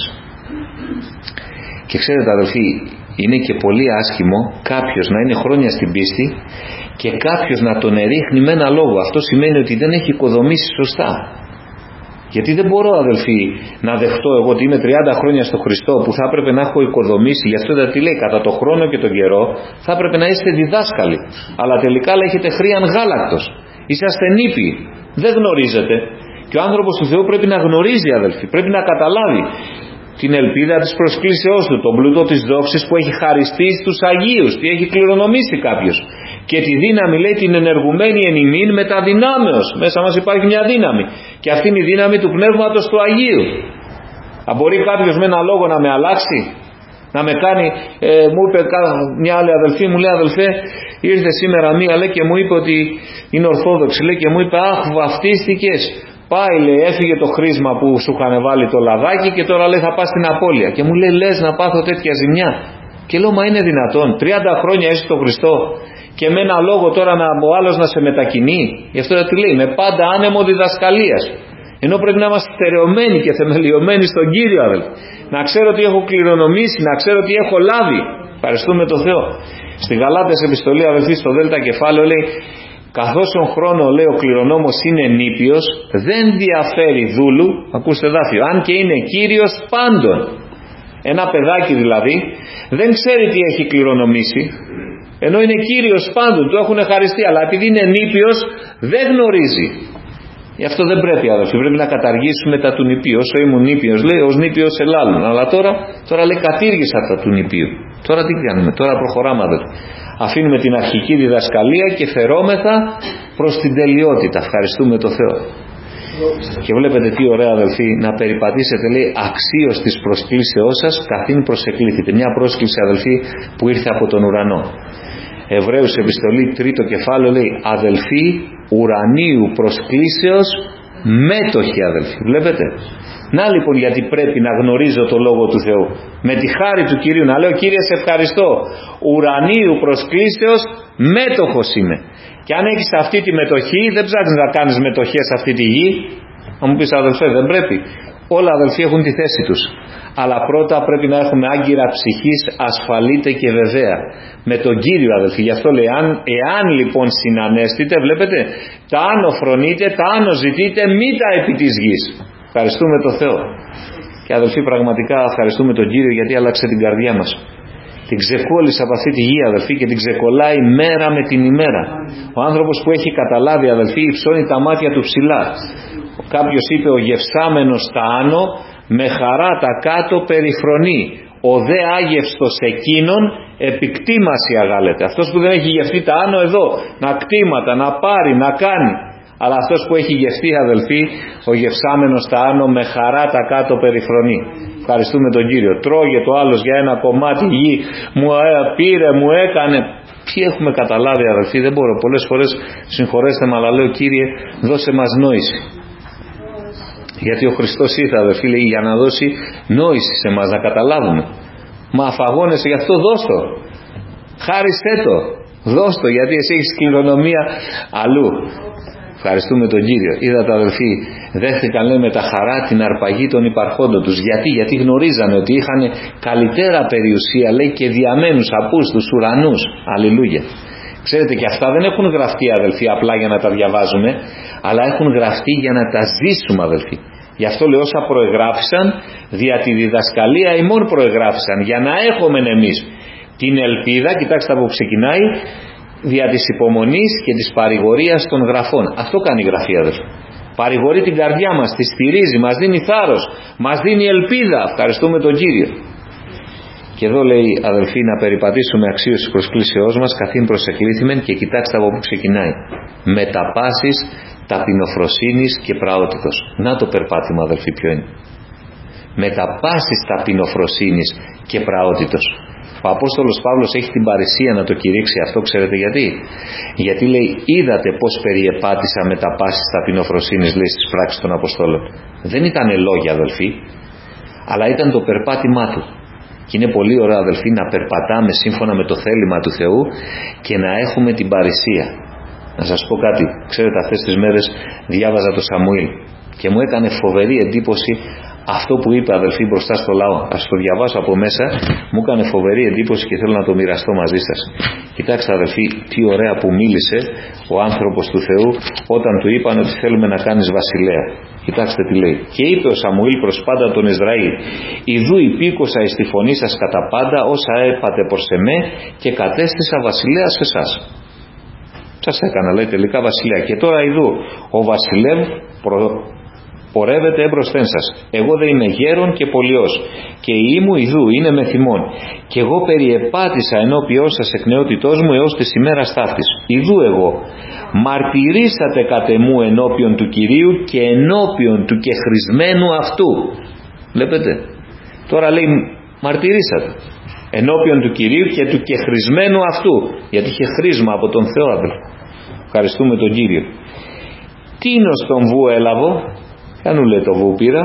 Και ξέρετε, αδελφοί, είναι και πολύ άσχημο κάποιος να είναι χρόνια στην πίστη και κάποιος να τον ερίχνει με ένα λόγο. Αυτό σημαίνει ότι δεν έχει οικοδομήσει σωστά. Γιατί δεν μπορώ, αδελφοί, να δεχτώ εγώ ότι είμαι 30 χρόνια στο Χριστό, που θα έπρεπε να έχω οικοδομήσει. Γι' αυτό δεν τι λέει, κατά το χρόνο και τον καιρό θα έπρεπε να είστε διδάσκαλοι. Αλλά τελικά έχετε χρίαν γάλακτος. Είσαστε νήπιοι. Δεν γνωρίζετε. Και ο άνθρωπος του Θεού πρέπει να γνωρίζει, αδελφοί. Πρέπει να καταλάβει την ελπίδα της προσκλήσεώς του, τον πλούτο της δόξης που έχει χαριστεί στους Αγίους, τι έχει κληρονομήσει κάποιος. Και τη δύναμη, λέει, την ενεργουμένη εν ημίν με τα δυνάμεως. Μέσα μας υπάρχει μια δύναμη. Και αυτή είναι η δύναμη του Πνεύματος του Αγίου. Αν μπορεί κάποιος με ένα λόγο να με αλλάξει, να με κάνει, μου είπε μια άλλη αδελφή, μου λέει, αδελφέ, ήρθε σήμερα μία, λέει, και μου είπε ότι είναι Ορθόδοξη, λέει, και μου είπε, αχ, βαφτίστηκες. Πάει, λέει, έφυγε το χρήσμα που σου είχαν βάλει το λαδάκι και τώρα, λέει, θα πας στην απώλεια. Και μου λέει, λες να πάθω τέτοια ζημιά? Και λέω, μα είναι δυνατόν? 30 χρόνια είσαι στο Χριστό και με ένα λόγο τώρα ο άλλος να σε μετακινεί? Γι' αυτό τι λέει, με πάντα άνεμο διδασκαλίας. Ενώ πρέπει να είμαστε στερεωμένοι και θεμελιωμένοι στον Κύριο, αδελφοί. Να ξέρω τι έχω κληρονομήσει, να ξέρω τι έχω λάβει. Ευχαριστούμε τον Θεό. Στη Γαλάτες επιστολή, αδελφοί, στο Δέλτα κεφάλαιο λέει, καθώς τον χρόνο, λέει, ο κληρονόμος είναι νήπιος, δεν διαφέρει δούλου, ακούστε δάφιο, αν και είναι κύριος πάντων. Ένα παιδάκι δηλαδή δεν ξέρει τι έχει κληρονομήσει, ενώ είναι κύριος πάντων, του έχουν χαριστεί, αλλά επειδή είναι νήπιος δεν γνωρίζει. Γι' αυτό δεν πρέπει, αδελφοί, πρέπει να καταργήσουμε τα του νηπίου. Όσο ήμουν νήπιος, λέει, ως νήπιος ελάλουν. Αλλά τώρα λέει, κατήργησα τα του νηπίου. Τώρα τι κάνουμε? Τώρα προχωράμε, αδελφοί. Αφήνουμε την αρχική διδασκαλία και φερόμεθα προς την τελειότητα. Ευχαριστούμε τον Θεό. Και βλέπετε τι ωραία, αδελφοί, να περιπατήσετε, λέει, αξίως της προσκλήσεώς σας καθήν προσεκλήθητε. Μια πρόσκληση, αδελφοί, που ήρθε από τον ουρανό. Εβραίους επιστολή 3ο κεφάλαιο λέει, αδελφοί ουρανίου προσκλήσεως μέτοχοι, αδελφοί. Βλέπετε. Να λοιπόν γιατί πρέπει να γνωρίζω το Λόγο του Θεού. Με τη χάρη του Κυρίου να λέω, Κύριε σε ευχαριστώ, ουρανίου προσκλήσεως μέτοχος είμαι. Και αν έχεις αυτή τη μετοχή, δεν ψάχνεις να κάνεις μετοχές σε αυτή τη γη. Θα μου πεις, αδελφέ, δεν πρέπει? Όλα, αδελφοί, έχουν τη θέση τους. Αλλά πρώτα πρέπει να έχουμε άγκυρα ψυχής, ασφαλείτε και βεβαία με τον Κύριο, αδελφοί. Γι' αυτό λέει, εάν λοιπόν συνανέστητε, βλέπετε, τα άνω φρονείτε, τα άνω ζητείτε, μη τα επί της γης. Ευχαριστούμε τον Θεό. Και αδελφοί, πραγματικά ευχαριστούμε τον Κύριο, γιατί άλλαξε την καρδιά μας. Την ξεκόλλησε από αυτή τη γη, αδελφοί, και την ξεκολλάει μέρα με την ημέρα. Ο άνθρωπος που έχει καταλάβει, αδελφοί, υψώνει τα μάτια του ψηλά. Κάποιος είπε, ο γευσάμενος τα άνω με χαρά τα κάτω περιφρονεί, ο δε άγευστος εκείνον επικτήμαση αγάλεται. Αυτός που δεν έχει γευτεί τα άνω εδώ, να κτήματα, να πάρει, να κάνει. Αλλά αυτός που έχει γευτεί, αδελφοί, ο γευσάμενος τα άνω με χαρά τα κάτω περιφρονεί. Ευχαριστούμε τον Κύριο. Τρώγε το άλλος για ένα κομμάτι γη, μου πήρε, μου έκανε. Τι έχουμε καταλάβει, αδελφοί? Δεν μπορώ. Πολλές φορές, συγχωρέστε με, αλλά λέω, Κύριε, δώσε μας νόηση. Γιατί ο Χριστός ήρθε, αδελφοί, λέει, για να δώσει νόηση σε μας, να καταλάβουμε. Μα αφαγώνεσαι, γι' αυτό δώσ' το. Χάριστέ το. Δώσ' το, γιατί εσύ έχεις κληρονομία αλλού. Ευχαριστούμε τον Κύριο. Είδατε, αδελφοί, δέχτηκαν, λέει, με τα χαρά την αρπαγή των υπαρχόντων τους. Γιατί γνωρίζανε ότι είχαν καλύτερα περιουσία, λέει, και διαμένους απούς τους ουρανούς. Αλληλούια. Ξέρετε, και αυτά δεν έχουν γραφτεί, αδελφοί, απλά για να τα διαβάζουμε, αλλά έχουν γραφτεί για να τα ζήσουμε, αδελφοί. Γι' αυτό λέω, όσα προεγράφησαν, δια τη διδασκαλία ημών προεγράφησαν, για να έχουμε εμείς την ελπίδα, κοιτάξτε από που ξεκινάει, δια της υπομονής και της παρηγορίας των γραφών. Αυτό κάνει η Γραφή, αδελφοί. Παρηγορεί την καρδιά μας, τη στηρίζει, μας δίνει θάρρος, μας δίνει ελπίδα. Ευχαριστούμε τον Κύριο. Και εδώ λέει, αδελφοί, να περιπατήσουμε αξίως της προσκλήσεώς μας, καθήν προσεκλήθημεν, και κοιτάξτε από πού ξεκινάει. Με τα πάσης ταπεινοφροσύνης και πραότητος. Να το περπάτημα, αδελφοί, ποιο είναι? Με τα πάσης ταπεινοφροσύνης και πραότητος. Ο Απόστολος Παύλος έχει την παρησία να το κηρύξει αυτό, ξέρετε γιατί? Γιατί λέει, είδατε πως περιεπάτησα με τα πάσης ταπεινοφροσύνης, λέει, στις πράξεις των Αποστόλων. Δεν ήταν λόγια, αδελφοί, αλλά ήταν το περπάτημά του. Και είναι πολύ ωραίο, αδελφοί, να περπατάμε σύμφωνα με το θέλημα του Θεού και να έχουμε την παρησία. Να σας πω κάτι, ξέρετε, αυτές τις μέρες διάβαζα το Σαμουήλ και μου έκανε φοβερή εντύπωση αυτό που είπε, αδελφοί, μπροστά στο λαό. Ας το διαβάσω από μέσα, μου έκανε φοβερή εντύπωση και θέλω να το μοιραστώ μαζί σας. Κοιτάξτε, αδελφοί, τι ωραία που μίλησε ο άνθρωπος του Θεού όταν του είπαν ότι θέλουμε να κάνεις βασιλέα. Κοιτάξτε τι λέει. Και είπε ο Σαμουήλ προς πάντα τον Ισραήλ, ιδού υπήκωσα εις τη φωνή σας κατά πάντα όσα έπατε προς εμέ και κατέστησα βασιλέα σε εσάς. Σας έκανα, λέει, τελικά βασιλέα. Και τώρα ιδού ο βασιλεύ πορεύεται έμπροσθέν σας. Εγώ δεν είμαι γέρον και πολιός, και η ήμου ιδού είναι με θυμών. Και εγώ περιεπάτησα ενώπιός σας εκ νεότητός μου έως της ημέρας ταύτης. Ιδού εγώ μαρτυρήσατε κατ' εμού ενώπιον του Κυρίου και ενώπιον του κεχρισμένου αυτού. Βλέπετε, τώρα λέει μαρτυρήσατε ενώπιον του Κυρίου και του κεχρισμένου αυτού, γιατί είχε χρήσμα από τον Θεό, αδελφοί. Ευχαριστούμε τον Κύριο. Τίνος τον βου έλαβω, κανού λέει το βου πήρα,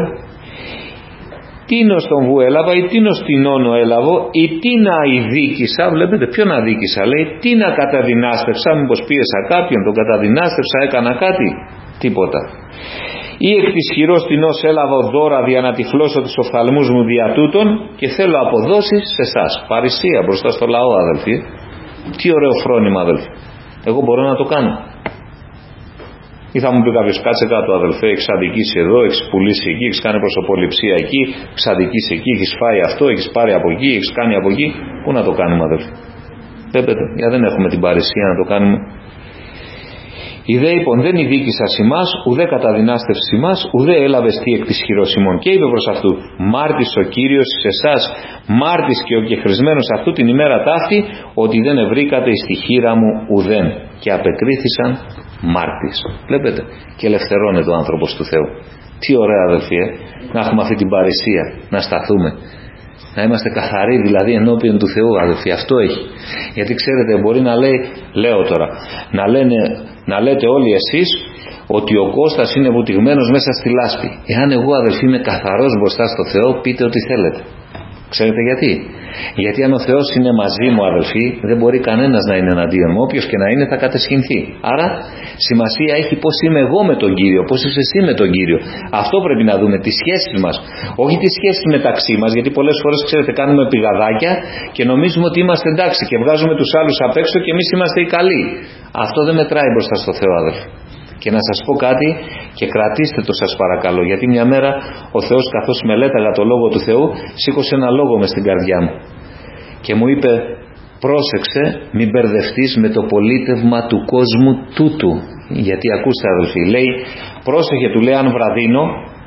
τίνος τον βου έλαβα ή τίνος την όνο έλαβω ή τι να ειδίκησα. Βλέπετε, ποιο να δίκησα? Λέει, τι να καταδυνάστευσα? Μήπως πίεσα κάποιον, τον καταδυνάστευσα, έκανα κάτι? Τίποτα. Ή εκ της χειρός τινός έλαβα δώρα δια να τυφλώσω τους οφθαλμούς μου δια τούτων, και θέλω αποδόσεις σε εσάς. Παρησία μπροστά στο λαό, αδελφοί. Τι ωραίο φρόνημα, αδελφοί. Εγώ μπορώ να το κάνω? Ή θα μου πει κάποιος, κάτσε κάτω, αδελφέ, έχεις αδικήσει εδώ, έχεις πουλήσει εκεί, έχεις κάνει προσωποληψία εκεί, έχεις αδικήσει εκεί, έχεις φάει αυτό, έχεις πάρει από εκεί, έχεις κάνει από εκεί. Πού να το κάνουμε, αδελφέ? Βλέπετε, γιατί δεν έχουμε την παρησία να το κάνουμε. Ιδέ λοιπόν δεν ειδίκησα ημάς, ουδέ καταδυνάστευση ημάς, ουδέ έλαβες τι εκ της χειρός ημών. Και είπε προς αυτού, μάρτης ο Κύριος εις εσάς, μάρτης και ο κεχρισμένος αυτού την ημέρα ταύτη, ότι δεν ευρήκατε εις τη χείρα μου ουδέν. Και απεκρίθησαν μάρτης. Βλέπετε, και ελευθερώνεται ο άνθρωπος του Θεού. Τι ωραία, αδελφοί, να έχουμε αυτή την παρησία, να σταθούμε, να είμαστε καθαροί δηλαδή ενώπιον του Θεού, αδελφοί. Αυτό έχει. Γιατί ξέρετε, μπορεί να λέει, λέω τώρα, να λέτε όλοι εσείς ότι ο Κώστας είναι βουτυγμένος μέσα στη λάσπη. Εάν εγώ, αδελφοί, είμαι καθαρός μπροστά στο Θεό, πείτε ό,τι θέλετε. Ξέρετε γιατί? Γιατί αν ο Θεός είναι μαζί μου, αδελφοί, δεν μπορεί κανένας να είναι εναντίον μου. Όποιος και να είναι θα κατεσχυνθεί. Άρα σημασία έχει πώς είμαι εγώ με τον Κύριο, πώς είσαι εσύ με τον Κύριο. Αυτό πρέπει να δούμε, τις σχέσεις μας. Όχι τις σχέσεις μεταξύ μας, γιατί πολλές φορές, ξέρετε, κάνουμε πηγαδάκια και νομίζουμε ότι είμαστε εντάξει και βγάζουμε τους άλλους απ' έξω και εμείς είμαστε οι καλοί. Αυτό δεν μετράει μπροστά στο Θεό, αδελφοί. Και να σας πω κάτι και κρατήστε το, σας παρακαλώ, γιατί μια μέρα ο Θεός, καθώς μελέταγα το Λόγο του Θεού, σήκωσε ένα λόγο μες στην καρδιά μου και μου είπε, πρόσεξε μην μπερδευτείς με το πολίτευμα του κόσμου τούτου. Γιατί ακούστε, αδελφοί, λέει, πρόσεχε, του λέει, αν βραδύνω,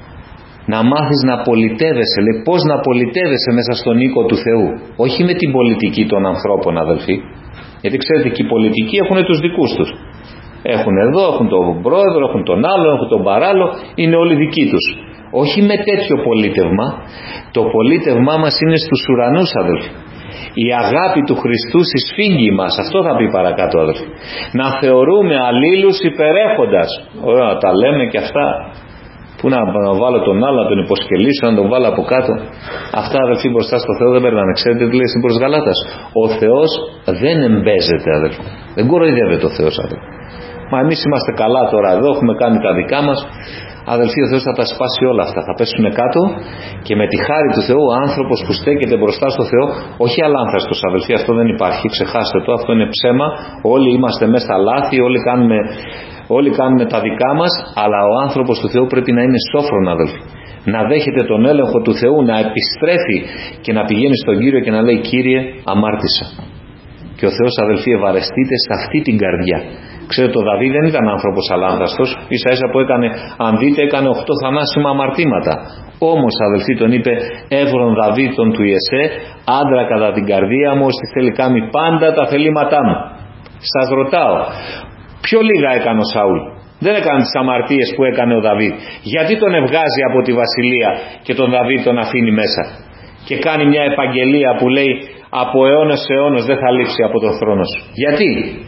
να μάθεις να πολιτεύεσαι. Λέει, πώς να πολιτεύεσαι μέσα στον οίκο του Θεού, όχι με την πολιτική των ανθρώπων, αδελφοί, γιατί ξέρετε και οι πολιτικοί έχουν τους δικούς τους. Έχουν εδώ, έχουν τον πρόεδρο, έχουν τον άλλο, έχουν τον παράλληλο, είναι όλοι δικοί τους. Όχι με τέτοιο πολίτευμα. Το πολίτευμά μας είναι στους ουρανούς, αδελφοί. Η αγάπη του Χριστού συσφίγγει μας. Αυτό θα πει παρακάτω, αδελφοί. Να θεωρούμε αλλήλους υπερέχοντας. Ωραία, τα λέμε και αυτά. Πού να βάλω τον άλλο, να τον υποσκελίσω, να τον βάλω από κάτω. Αυτά, αδελφοί, μπροστά στο Θεό δεν περνάνε. Ξέρετε τι λέει στην προς Γαλάτας? Ο Θεός δεν εμπέζεται, αδελφοί. Δεν κοροϊδεύεται ο Θεός, αδελφοί. Μα εμείς είμαστε καλά τώρα εδώ, έχουμε κάνει τα δικά μας. Αδελφοί, ο Θεός θα τα σπάσει όλα αυτά, θα πέσουν κάτω και με τη χάρη του Θεού ο άνθρωπος που στέκεται μπροστά στο Θεό, όχι αλάνθαστος, αδελφοί, αυτό δεν υπάρχει, ξεχάστε το, αυτό είναι ψέμα. Όλοι είμαστε μέσα στα λάθη, όλοι κάνουμε τα δικά μας, αλλά ο άνθρωπος του Θεού πρέπει να είναι σόφρον, αδελφοί. Να δέχεται τον έλεγχο του Θεού, να επιστρέφει και να πηγαίνει στον Κύριο και να λέει, Κύριε, αμάρτησα. Και ο Θεός, αδελφοί, ευαρεστείται σε αυτή την καρδιά. Ξέρετε, ο Δαβίδ δεν ήταν άνθρωπος αλάνθαστος, ίσα ίσα που έκανε, αν δείτε, έκανε 8 θανάσιμα αμαρτήματα. Όμως, αδελφοί, τον είπε, έβρον Δαβίδ τον του Ιεσέ, άντρα κατά την καρδία μου, ώστε θέλει κάνει πάντα τα θελήματά μου. Σας ρωτάω, πιο λίγα έκανε ο Σαούλ? Δεν έκανε τις αμαρτίες που έκανε ο Δαβίδ. Γιατί τον ευγάζει από τη βασιλεία και τον Δαβίδ τον αφήνει μέσα και κάνει μια επαγγελία που λέει, από αιώνες σε αιώνες δεν θα λείψει από τον θρόνο σου? Γιατί?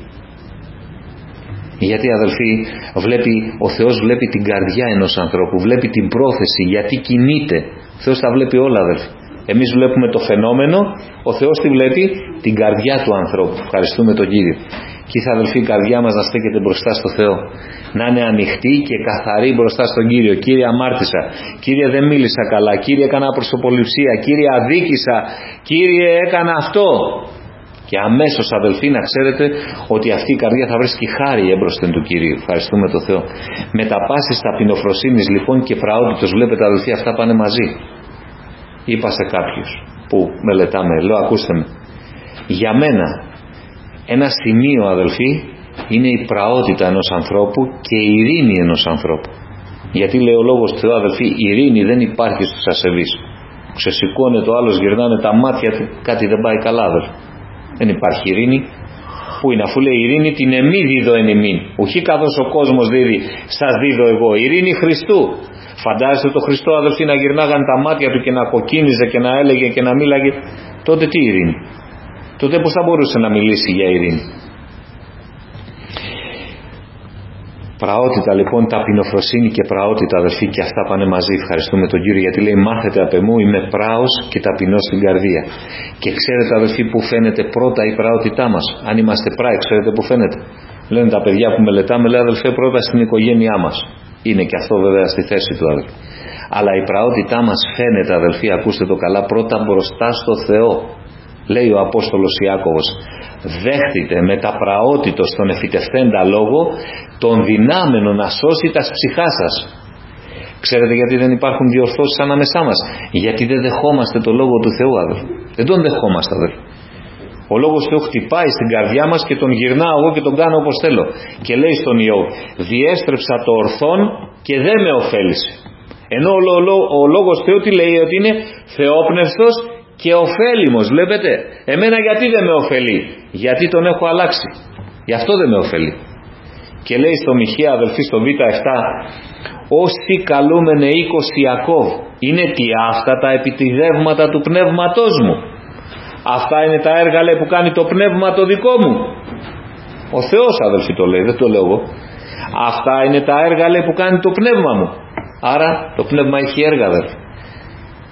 Γιατί, αδελφοί, ο Θεός βλέπει την καρδιά ενός ανθρώπου, βλέπει την πρόθεση, γιατί κινείται. Ο Θεός τα βλέπει όλα, αδελφοί. Εμείς βλέπουμε το φαινόμενο, ο Θεός τη βλέπει την καρδιά του ανθρώπου. Ευχαριστούμε τον Κύριο. Και θα, αδελφοί, η καρδιά μας να στέκεται μπροστά στο Θεό, να είναι ανοιχτή και καθαρή μπροστά στον Κύριο. Κύριε, αμάρτησα. Κύριε, δεν μίλησα καλά. Κύριε, έκανα προσωποληψία. Κύριε, αδίκησα. Κύριε, έκανα αυτό. Και αμέσως, αδελφοί, να ξέρετε ότι αυτή η καρδιά θα βρίσκει χάρη έμπροσθεν του Κυρίου. Ευχαριστούμε τον Θεό. Με τα πάσης ταπεινοφροσύνης λοιπόν και πραότητος, βλέπετε, αδελφοί, αυτά πάνε μαζί. Είπα σε κάποιους που μελετάμε, λέω, ακούστε με, για μένα ένα σημείο, αδελφοί, είναι η πραότητα ενός ανθρώπου και η ειρήνη ενός ανθρώπου. Γιατί λέει ο Λόγος του Θεού, αδελφοί, η ειρήνη δεν υπάρχει στους ασεβείς. Ξεσηκώνεται ο άλλος, γυρνάνε τα μάτια του, κάτι δεν πάει καλά, αδελφοί. Δεν υπάρχει ειρήνη. Πού είναι, αφού λέει ειρήνη την εμή δίδω εν ημίν. Ουχή καθώς ο κόσμος δίδει, σας δίδω εγώ. Ειρήνη Χριστού. Φαντάζεστε το Χριστό, αδελφοί, να γυρνάγαν τα μάτια του και να κοκκίνιζε και να έλεγε και να μίλαγε? Τότε τι ειρήνη? Τότε πώς θα μπορούσε να μιλήσει για ειρήνη? Πραότητα λοιπόν, ταπεινοφροσύνη και πραότητα, αδελφοί, και αυτά πάνε μαζί. Ευχαριστούμε τον Κύριο, γιατί λέει, μάθετε απ' εμού, είμαι πράος και ταπεινός στην καρδία. Και ξέρετε, αδελφοί, που φαίνεται πρώτα η πραότητά μας? Αν είμαστε πράοι, ξέρετε που φαίνεται? Λένε τα παιδιά που μελετάμε, λέει, αδελφέ, πρώτα στην οικογένειά μας. Είναι και αυτό βέβαια στη θέση του, αδελφοί. Αλλά η πραότητά μας φαίνεται, αδελφοί, ακούστε το καλά, πρώτα μπροστά στο Θεό. Λέει ο Απόστολος Ιάκωβος, δέχτητε με τα πραότητος τον εφητευθέντα λόγο τον δυνάμενο να σώσει τα ψυχά σας. Ξέρετε γιατί δεν υπάρχουν διορθώσεις ανάμεσά μας? Γιατί δεν δεχόμαστε το Λόγο του Θεού, αδελφοί. Δεν τον δεχόμαστε, αδελφοί. Ο Λόγος του Θεού χτυπάει στην καρδιά μας και τον γυρνάω εγώ και τον κάνω όπως θέλω. Και λέει στον Ιώβ, διέστρεψα το ορθόν και δεν με ωφέλησε. Ενώ ο Λόγος του Θεού τι λέει? Ότι είναι θεόπνευστος και ωφέλιμος. Βλέπετε, εμένα γιατί δεν με ωφελεί? Γιατί τον έχω αλλάξει, γι' αυτό δεν με ωφελεί. Και λέει στο Μιχαία, αδελφοί, στο Β7, όσοι καλούμενε οίκος Ιακώβ, είναι τι αυτά τα επιτιδεύματα του πνεύματός μου? Αυτά είναι τα έργα, λέει, που κάνει το πνεύμα το δικό μου? Ο Θεός, αδελφοί, το λέει, δεν το λέω εγώ. Αυτά είναι τα έργα, λέει, που κάνει το πνεύμα μου. Άρα το πνεύμα έχει έργα, αδελφοί.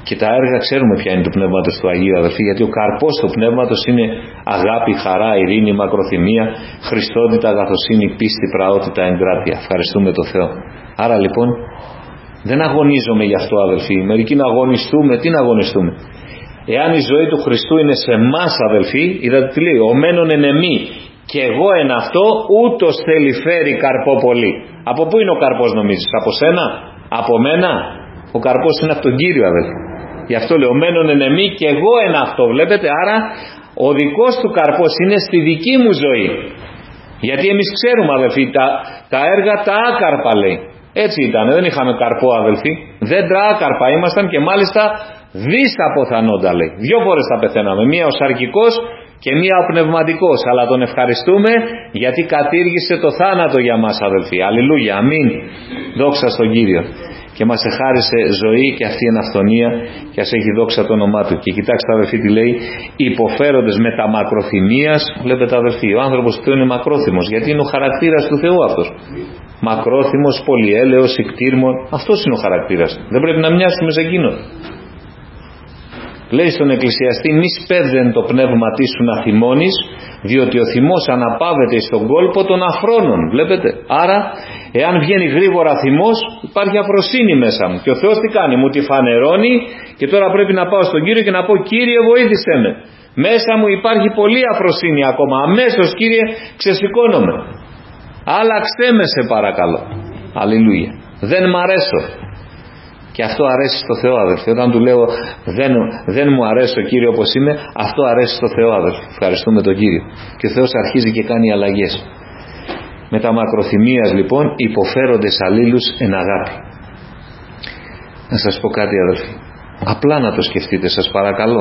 Και τα έργα ξέρουμε ποια είναι του Πνεύματος του Αγίου, αδελφοί, γιατί ο καρπός του Πνεύματος είναι αγάπη, χαρά, ειρήνη, μακροθυμία, χριστότητα, αγαθοσύνη, πίστη, πραότητα, εγκράτεια. Ευχαριστούμε τον Θεό. Άρα λοιπόν δεν αγωνίζομαι γι' αυτό, αδελφοί. Μερικοί να αγωνιστούμε, τι να αγωνιστούμε? Εάν η ζωή του Χριστού είναι σε εμάς, αδελφοί, είδατε τι λέει, ο μένον εν εμεί και εγώ εν αυτό, ούτως θέλει φέρει καρπό πολύ. Από πού είναι ο καρπός νομίζεις? Από σένα? Από μένα? Ο καρπός είναι από τον Κύριο, αδελφοί. Γι' αυτό λέω μένον εν εμεί και εγώ εν αυτό. Βλέπετε, άρα ο δικός του καρπός είναι στη δική μου ζωή. Γιατί εμείς ξέρουμε, αδελφοί, τα έργα τα άκαρπα, λέει. Έτσι ήταν, δεν είχαμε καρπό, αδελφοί. Δέντρα άκαρπα ήμασταν και μάλιστα δυσαποθανόντα, λέει. 2 φορές τα πεθαίναμε. Μία ο σαρκικός και μία ο πνευματικός. Αλλά τον ευχαριστούμε γιατί κατήργησε το θάνατο για μας, αδελφοί. Αλληλούια, αμήν. Δόξα στον Κύριο. Και μας εχάρισε ζωή και αυτή είναι αυθονία και ας έχει δόξα το όνομά του. Και κοιτάξτε, αδελφοί, τι λέει, υποφέροντες με τα μακροθυμίας. Βλέπετε, αδελφοί, ο άνθρωπος του Θεού είναι μακρόθυμος, γιατί είναι ο χαρακτήρας του Θεού αυτός. Μακρόθυμος, πολυέλεος, ικτήρμων. Αυτός είναι ο χαρακτήρας. Δεν πρέπει να μοιάσουμε σε εκείνον. Λέει στον Εκκλησιαστή, μη σπέβδεν το πνεύματί σου να θυμώνεις, διότι ο θυμός αναπαύεται στον κόλπο των αφρόνων. Βλέπετε, άρα εάν βγαίνει γρήγορα θυμός, υπάρχει αφροσύνη μέσα μου και ο Θεός τι κάνει? Μου τη φανερώνει και τώρα πρέπει να πάω στον Κύριο και να πω, Κύριε βοήθησέ με, μέσα μου υπάρχει πολλή αφροσύνη ακόμα, αμέσως Κύριε ξεσηκώνομαι, άλλαξέ με σε παρακαλώ. Αλληλούια. Δεν μ' αρέσω. Και αυτό αρέσει στο Θεό, αδελφοί. Όταν του λέω δεν μου αρέσει ο Κύριο όπως είμαι, αυτό αρέσει στο Θεό, αδελφοί. Ευχαριστούμε τον Κύριο. Και ο Θεός αρχίζει και κάνει αλλαγές. Με τα μακροθυμίας λοιπόν υποφέροντες αλλήλους εν αγάπη. Να σας πω κάτι, αδελφοί. Απλά να το σκεφτείτε, σας παρακαλώ.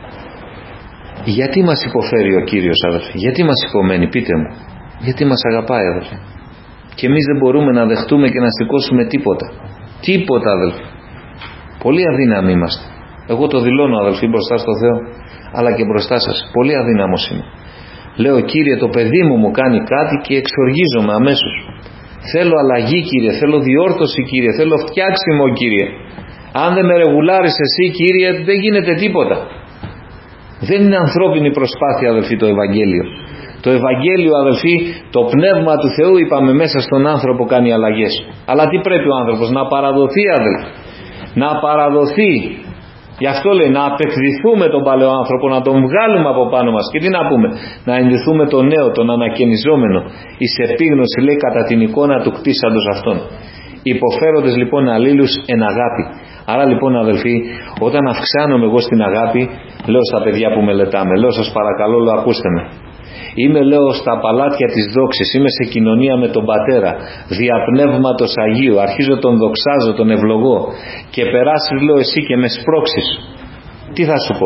Γιατί μας υποφέρει ο Κύριος, αδελφοί? Γιατί μας υπομένει? Πείτε μου. Γιατί μας αγαπάει, αδελφοί. Και εμείς δεν μπορούμε να δεχτούμε και να σηκώσουμε τίποτα. Τίποτα, αδελφοί. Πολύ αδύναμοι είμαστε. Εγώ το δηλώνω, αδελφοί, μπροστά στο Θεό, αλλά και μπροστά σας. Πολύ αδύναμος είμαι. Λέω, Κύριε, το παιδί μου κάνει κάτι και εξοργίζομαι αμέσως. Θέλω αλλαγή, Κύριε, θέλω διόρθωση, Κύριε, θέλω φτιάξιμο, Κύριε. Αν δεν με ρεγουλάρεις εσύ, Κύριε, δεν γίνεται τίποτα. Δεν είναι ανθρώπινη προσπάθεια, αδελφοί, το Ευαγγέλιο. Το Ευαγγέλιο, αδελφοί, το Πνεύμα του Θεού, είπαμε, μέσα στον άνθρωπο κάνει αλλαγές. Αλλά τι πρέπει ο άνθρωπος? Να παραδοθεί, αδελφοί. Να παραδοθεί. Γι' αυτό λέει να απεκδηθούμε τον παλαιό άνθρωπο, να τον βγάλουμε από πάνω μας. Και τι να πούμε? Να ενδυθούμε τον νέο, τον ανακαινιζόμενο. Εις επίγνωση, λέει, κατά την εικόνα του κτίσαντος αυτόν. Υποφέροντες λοιπόν αλλήλους εν αγάπη. Άρα λοιπόν, αδελφοί, όταν αυξάνομαι εγώ στην αγάπη, λέω στα παιδιά που μελετάμε, λέω, σας παρακαλώ, λέω, ακούστε με. Είμαι, λέω, στα παλάτια της δόξης, είμαι σε κοινωνία με τον Πατέρα, δια Πνεύματος Αγίου, αρχίζω τον δοξάζω, τον ευλογώ και περάσεις, λέω, εσύ και με σπρώξεις. Τι θα σου πω?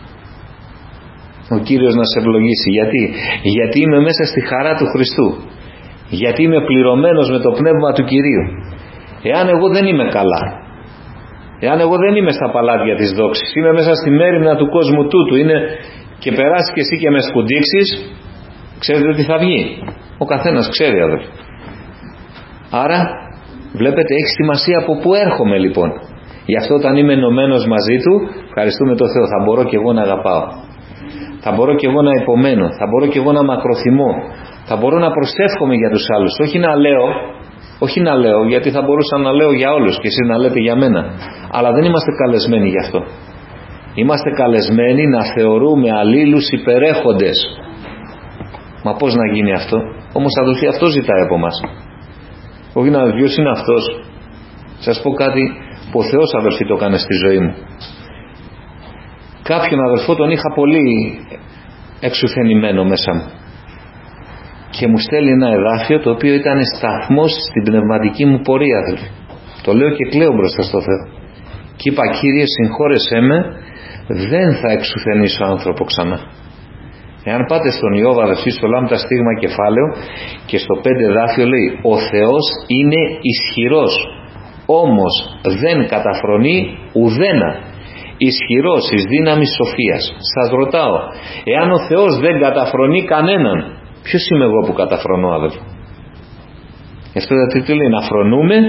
Ο Κύριος να σε ευλογήσει. Γιατί είμαι μέσα στη χαρά του Χριστού, γιατί είμαι πληρωμένος με το Πνεύμα του Κυρίου. Εάν εγώ δεν είμαι καλά, εάν εγώ δεν είμαι στα παλάτια της δόξης, είμαι μέσα στη μέριμνα του κόσμου τούτου, είναι και περάσει και εσύ και με σκουντίξεις, ξέρετε τι θα βγει? Ο καθένας ξέρει, αδελφοί. Άρα βλέπετε, έχει σημασία από πού έρχομαι λοιπόν. Γι' αυτό όταν είμαι ενωμένος μαζί του, ευχαριστούμε τον Θεό, θα μπορώ και εγώ να αγαπάω, θα μπορώ και εγώ να υπομένω, θα μπορώ και εγώ να μακροθυμώ, θα μπορώ να προσεύχομαι για τους άλλους. Όχι να λέω, γιατί θα μπορούσα να λέω για όλους και εσείς να λέτε για μένα, αλλά δεν είμαστε καλεσμένοι γι' αυτό. Είμαστε καλεσμένοι να θεωρούμε αλλήλους υπερέχοντες. Μα πώς να γίνει αυτό? Όμως, αδελφοί, αυτό ζητάει από μας. Όχι να δει ποιος είναι αυτός. Σας πω κάτι που ο Θεός, αδελφοί, το έκανε στη ζωή μου. Κάποιον αδελφό τον είχα πολύ εξουθενημένο μέσα μου και μου στέλνει ένα εδάφιο το οποίο ήταν σταθμός στην πνευματική μου πορεία, αδελφοί. Το λέω και κλαίω μπροστά στο Θεό. Και είπα, Κύριε, συγχώρεσέ με, δεν θα εξουθενήσω άνθρωπο ξανά. Εάν πάτε στον Ιώβ, αδελφοί, στο λάμπτα στίγμα κεφάλαιο και στο 5 εδάφιο λέει, ο Θεός είναι ισχυρός, όμως δεν καταφρονεί ουδένα, ισχυρός εις δύναμης σοφίας. Σας ρωτάω, εάν ο Θεός δεν καταφρονεί κανέναν, ποιος είμαι εγώ που καταφρονώ, αδελφοί? Αυτό δηλαδή τι λέει? Να φρονούμε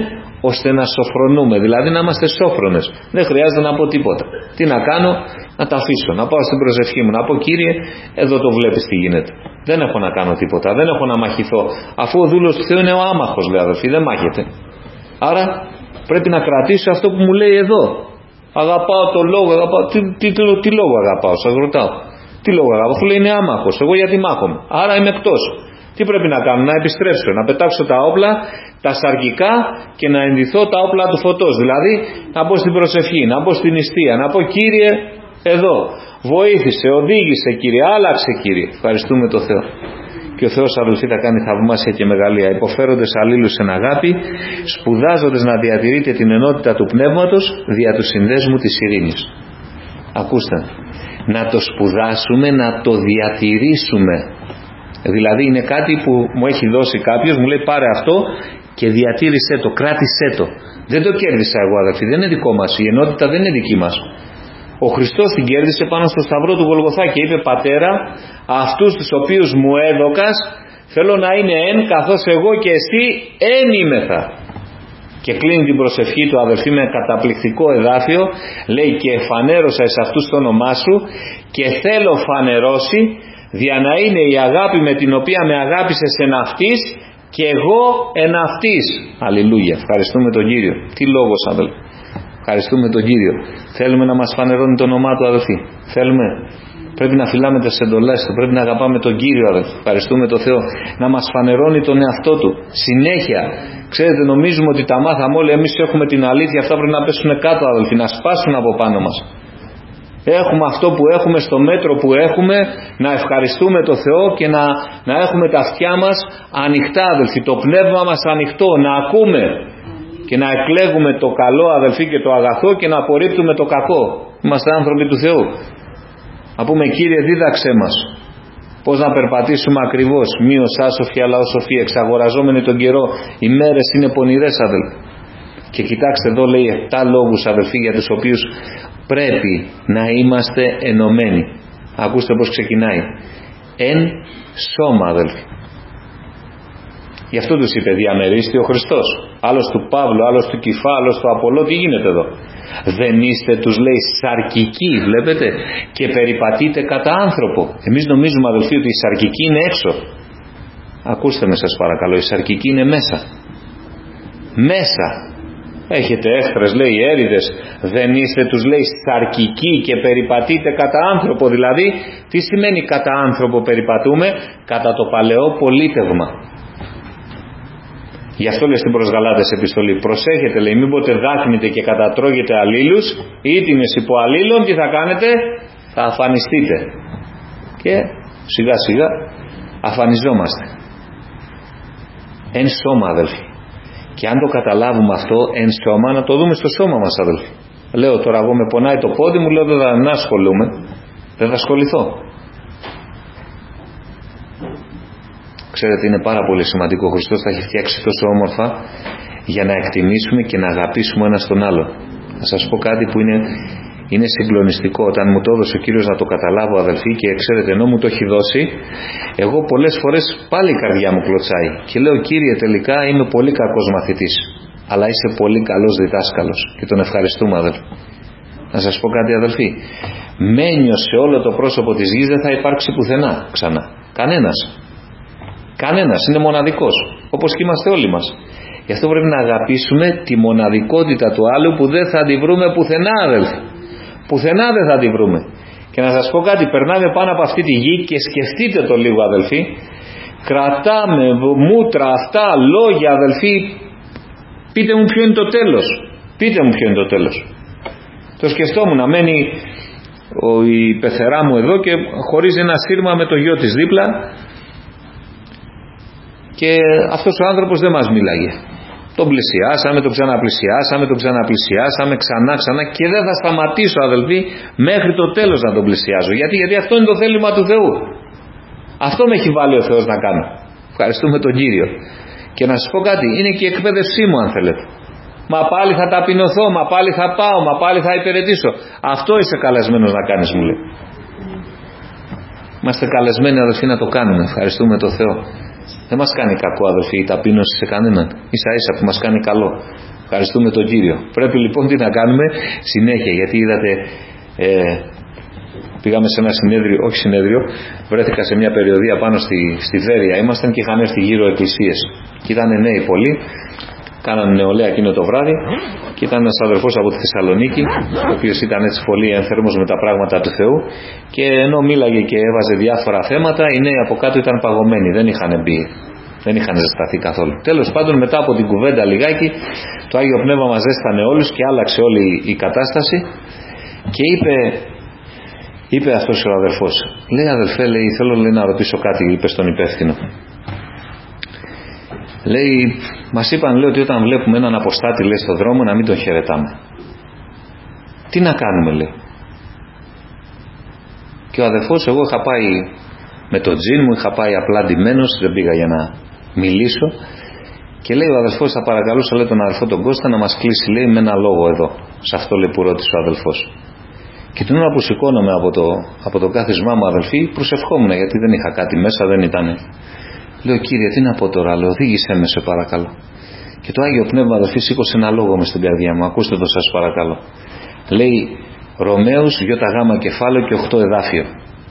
ώστε να σοφρονούμε, δηλαδή να είμαστε σόφρονες. Δεν χρειάζεται να πω τίποτα. Τι να κάνω? Να τα αφήσω, να πάω στην προσευχή μου, να πω Κύριε, εδώ το βλέπεις τι γίνεται. Δεν έχω να κάνω τίποτα, δεν έχω να μαχηθώ. Αφού ο δούλος του Θεού είναι ο άμαχος, λέει αδελφοί, δεν μάχεται. Άρα πρέπει να κρατήσω αυτό που μου λέει εδώ. Αγαπάω το λόγο, αγαπάω. Τι λόγο αγαπάω, σας ρωτάω. Τι λόγο αγαπάω, αφού λέει είναι άμαχος, εγώ γιατί μάχομαι. Άρα είμαι εκτός. Τι πρέπει να κάνω? Να επιστρέψω, να πετάξω τα όπλα, τα σαρκικά και να ενδυθώ τα όπλα του φωτός. Δηλαδή να μπω στην προσευχή, να μπω στην νηστεία, να πω Κύριε εδώ, βοήθησε, οδήγησε Κύριε, άλλαξε Κύριε. Ευχαριστούμε το Θεό. Και ο Θεός αδελφοί θα κάνει θαυμάσια και μεγαλεία, υποφέροντες αλλήλους εν αγάπη, σπουδάζοντες να διατηρείτε την ενότητα του πνεύματος δια του συνδέσμου της ειρήνης. Ακούστε, να το σπουδάσουμε, να το διατηρήσουμε. Δηλαδή είναι κάτι που μου έχει δώσει κάποιος, μου λέει πάρε αυτό και διατήρησέ το, κράτησέ το. Δεν το κέρδισα εγώ αδελφοί, δεν είναι δικό μας, η ενότητα δεν είναι δική μας. Ο Χριστός την κέρδισε πάνω στο σταυρό του Γολγοθά και είπε Πατέρα, αυτούς τους οποίους μου έδωκας θέλω να είναι εν, καθώς εγώ και εσύ εν είμεθα. Και κλείνει την προσευχή του αδελφοί με καταπληκτικό εδάφιο, λέει και εφανέρωσα εις αυτούς το όνομά σου και θέλω φανερώσει δια να είναι η αγάπη με την οποία με αγάπησες εν αυτής και εγώ εν αυτής. Αλληλούια, ευχαριστούμε τον Κύριο. Τι λόγος αδελφοί, ευχαριστούμε τον Κύριο. Θέλουμε να μας φανερώνει το όνομά του αδελφοί, θέλουμε. Πρέπει να φυλάμε τις εντολές του, πρέπει να αγαπάμε τον Κύριο αδελφοί. Ευχαριστούμε τον Θεό να μας φανερώνει τον εαυτό του συνέχεια. Ξέρετε, νομίζουμε ότι τα μάθαμε όλοι, εμείς έχουμε την αλήθεια, αυτά πρέπει να πέσουν κάτω αδελφοί, να σπάσουν από πάνω μας. Έχουμε αυτό που έχουμε στο μέτρο που έχουμε, να ευχαριστούμε το Θεό και να έχουμε τα αυτιά μας ανοιχτά αδελφοί, το πνεύμα μας ανοιχτό, να ακούμε και να εκλέγουμε το καλό αδελφοί και το αγαθό και να απορρίπτουμε το κακό. Είμαστε άνθρωποι του Θεού. Να πούμε Κύριε δίδαξέ μας πώς να περπατήσουμε ακριβώς, μη ως άσοφοι αλλά ως σοφοί, εξαγοραζόμενοι τον καιρό, οι μέρες είναι πονηρές αδελφοί. Και κοιτάξτε εδώ λέει 7 λόγους αδελφοί για τους οποίους πρέπει να είμαστε ενωμένοι. Ακούστε πως ξεκινάει. Εν σώμα αδελφοί. Γι' αυτό τους είπε διαμερίστη ο Χριστός. Άλλος του Παύλου, άλλος του Κηφά, άλλος του Απολό. Τι γίνεται εδώ? Δεν είστε, τους λέει, σαρκικοί, βλέπετε, και περιπατείτε κατά άνθρωπο. Εμείς νομίζουμε αδελφοί ότι η σαρκική είναι έξω. Ακούστε με σας παρακαλώ, η σαρκική είναι μέσα. Μέσα. Έχετε έχθρες, λέει, έρηδες. Δεν είστε, τους λέει, σαρκικοί και περιπατείτε κατά άνθρωπο. Δηλαδή, τι σημαίνει κατά άνθρωπο περιπατούμε? Κατά το παλαιό πολίτευμα. Γι' αυτό λέει στην προς Γαλάτες επιστολή, προσέχετε λέει, μήποτε δάκνετε και κατατρώγετε αλλήλους ή τιμες υπό αλλήλων, τι θα κάνετε? Θα αφανιστείτε. Και σιγά σιγά αφανιζόμαστε. Εν σώμα αδελφοί. Και αν το καταλάβουμε αυτό εν σώμα, να το δούμε στο σώμα μας αδελφοί. Λέω τώρα εγώ με πονάει το πόδι μου, λέω δεν θα ασχολούμαι, δεν θα ασχοληθώ. Ξέρετε, είναι πάρα πολύ σημαντικό. Ο Χριστός τα έχει φτιάξει τόσο όμορφα για να εκτιμήσουμε και να αγαπήσουμε ένας τον άλλο. Θα σας πω κάτι που είναι συγκλονιστικό. Όταν μου το έδωσε ο Κύριος να το καταλάβω αδελφοί, και ξέρετε ενώ μου το έχει δώσει, εγώ πολλές φορές πάλι η καρδιά μου κλωτσάει και λέω Κύριε τελικά είμαι πολύ κακός μαθητής, αλλά είσαι πολύ καλός διδάσκαλος και τον ευχαριστούμε αδελφοί. Να σας πω κάτι αδελφοί, μένιος σε όλο το πρόσωπο της γης δεν θα υπάρξει πουθενά ξανά. Κανένας, είναι μοναδικός, όπως και είμαστε όλοι μας. Γι' αυτό πρέπει να αγαπήσουμε τη μοναδικότητα του άλλου που δεν θα τη βρούμε πουθενά αδελφοί. Πουθενά δεν θα τη βρούμε. Και να σας πω κάτι, περνάμε πάνω από αυτή τη γη και σκεφτείτε το λίγο αδελφοί. Κρατάμε μούτρα, αυτά, λόγια αδελφοί. Πείτε μου ποιο είναι το τέλος. Πείτε μου ποιο είναι το τέλος. Το σκεφτόμουν να μένει η πεθερά μου εδώ και χωρίζει ένα σύρμα με το γιο της δίπλα. Και αυτός ο άνθρωπος δεν μας μίλαγε. Τον πλησιάσαμε, τον ξαναπλησιάσαμε, ξανά και δεν θα σταματήσω αδελφοί μέχρι το τέλος να τον πλησιάζω. Γιατί αυτό είναι το θέλημα του Θεού. Αυτό με έχει βάλει ο Θεός να κάνω. Ευχαριστούμε τον Κύριο. Και να σας πω κάτι, είναι και η εκπαίδευσή μου αν θέλετε. Μα πάλι θα ταπεινωθώ, μα πάλι θα πάω, μα πάλι θα υπηρετήσω. Αυτό είσαι καλεσμένος να κάνεις μου λέει. Είμαστε καλεσμένοι αδελφοί να το κάνουμε. Ευχαριστούμε τον Θεό. Δεν μας κάνει κακό αδελφοί η ταπείνωση σε κανέναν. Ίσα ίσα που μας κάνει καλό. Ευχαριστούμε τον Κύριο. Πρέπει λοιπόν τι να κάνουμε συνέχεια, γιατί είδατε πήγαμε σε ένα συνέδριο, όχι συνέδριο, βρέθηκα σε μια περιοδία πάνω στη Βέρεια ήμασταν και είχαν έρθει γύρω εκκλησίες και ήταν νέοι πολλοί, κάνανε νεολαία εκείνο το βράδυ και ήταν ένας αδερφός από τη Θεσσαλονίκη, ο οποίος ήταν έτσι πολύ ένθερμος με τα πράγματα του Θεού, και ενώ μίλαγε και έβαζε διάφορα θέματα, οι νέοι από κάτω ήταν παγωμένοι, δεν είχαν μπει, δεν είχαν ζεσταθεί καθόλου. Τέλος πάντων, μετά από την κουβέντα λιγάκι, το Άγιο Πνεύμα μας ζέστανε όλους και άλλαξε όλη η κατάσταση και είπε αυτός ο αδερφός, λέει αδελφέ, λέει, θέλω λέει, να ρωτήσω κάτι, είπε στον υπεύθυνο. Λέει, μας είπαν λέει, ότι όταν βλέπουμε έναν αποστάτη λέει, στον δρόμο να μην τον χαιρετάμε. Τι να κάνουμε, λέει. Και ο αδερφός, εγώ είχα πάει με το τζιν μου, είχα πάει απλά ντυμένος, δεν πήγα για να μιλήσω, και λέει ο αδερφός, θα παρακαλούσα λέει, τον αδερφό τον Κώστα να μας κλείσει λέει, με ένα λόγο εδώ, σε αυτό λέει, που ρώτησε ο αδελφός. Και την ώρα που σηκώνομαι από το κάθισμά μου, αδελφοί, προσευχόμουν, γιατί δεν είχα κάτι μέσα, δεν ήταν. Λέω, Κύριε, τι να πω τώρα, λέω, οδήγησέ με, σε παρακαλώ. Και το Άγιο Πνεύμα, αδελφοί, σήκωσε ένα λόγο μες στην καρδιά μου. Ακούστε το, σας παρακαλώ. Λέει, Ρωμαίους, ΙΓ κεφάλαιο και 8 εδάφιο.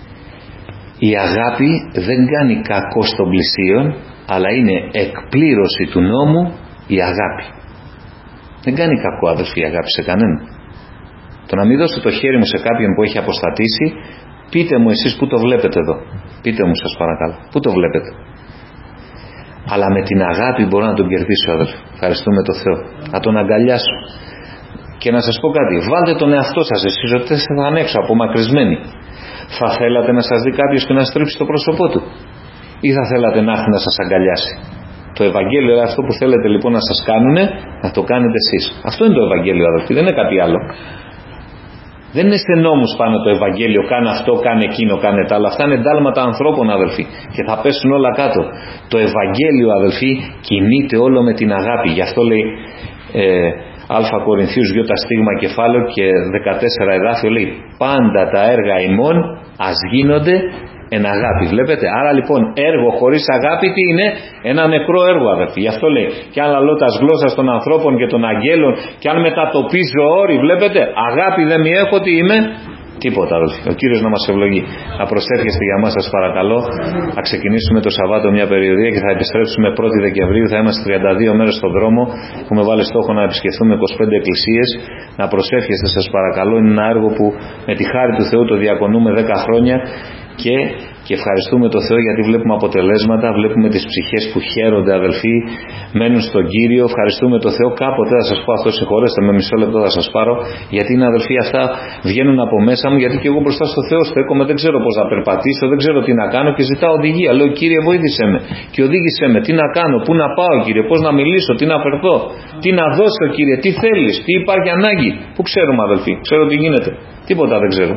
Η αγάπη δεν κάνει κακό στον πλησίον, αλλά είναι εκπλήρωση του νόμου η αγάπη. Δεν κάνει κακό, αδελφοί, η αγάπη σε κανέναν. Το να μην δώσω το χέρι μου σε κάποιον που έχει αποστατήσει, πείτε μου εσείς που το βλέπετε εδώ. Πείτε μου, σας παρακαλώ, πού το βλέπετε. Αλλά με την αγάπη μπορώ να τον κερδίσω, αδελφοί. Ευχαριστούμε τον Θεό. Να τον αγκαλιάσω. Και να σας πω κάτι, βάλτε τον εαυτό σας εσείς ότι θα είναι έξω, απομακρυσμένοι. Θα θέλατε να σας δει κάποιος και να στρίψει το πρόσωπό του, ή θα θέλατε να έρθει να σας αγκαλιάσει? Το Ευαγγέλιο, αυτό που θέλετε λοιπόν να σας κάνουνε, να το κάνετε εσείς. Αυτό είναι το Ευαγγέλιο, αδελφοί, δεν είναι κάτι άλλο. Δεν είναι σε νόμους πάνω το Ευαγγέλιο, κάνε αυτό, κάνε εκείνο, κάνε τα άλλα. Αυτά είναι εντάλματα ανθρώπων, αδελφοί, και θα πέσουν όλα κάτω. Το Ευαγγέλιο, αδελφοί, κινείται όλο με την αγάπη. Γι' αυτό λέει Α Κορινθίους Ι στίγμα κεφάλαιο και 14 εδάφιο, λέει πάντα τα έργα ημών ας γίνονται εν αγάπη. Βλέπετε, άρα λοιπόν έργο χωρίς αγάπη τι είναι? Ένα νεκρό έργο, αδελφοί. Γι' αυτό λέει, και αν λαλώ τας γλώσσας των ανθρώπων και των αγγέλων, και αν μετατοπίζω όροι, βλέπετε, αγάπη δεν μη έχω, τι είμαι? Τίποτα, αδελφοί. Ο Κύριος να μας ευλογεί. Να προσεύχεστε για μας, σας παρακαλώ. Θα ξεκινήσουμε το Σαββάτο μια περιοδία και θα επιστρέψουμε 1η Δεκεμβρίου. Θα είμαστε 32 μέρες στον δρόμο. Έχουμε βάλει στόχο να επισκεφθούμε 25 εκκλησίες. Να προσεύχεστε, σας παρακαλώ. Είναι ένα έργο που με τη χάρη του Θεού το διακονούμε 10 χρόνια. Και ευχαριστούμε τον Θεό γιατί βλέπουμε αποτελέσματα, βλέπουμε τις ψυχές που χαίρονται, αδελφοί, μένουν στον Κύριο. Ευχαριστούμε τον Θεό. Κάποτε θα σας πω αυτό, συγχωρέστε με, μισό λεπτό θα σας πάρω, γιατί είναι, αδελφοί, αυτά βγαίνουν από μέσα μου, γιατί και εγώ μπροστά στο Θεό στέκομαι, δεν ξέρω πώς να περπατήσω, δεν ξέρω τι να κάνω και ζητάω οδηγία. Λέω, Κύριε, βοήθησέ με και οδήγησέ με, τι να κάνω, πού να πάω, Κύριε, πώς να μιλήσω, τι να φερθώ, τι να δώσω, Κύριε, τι θέλεις, τι υπάρχει ανάγκη. Πού ξέρουμε, αδελφοί, ξέρω τι γίνεται, τίποτα δεν ξέρω.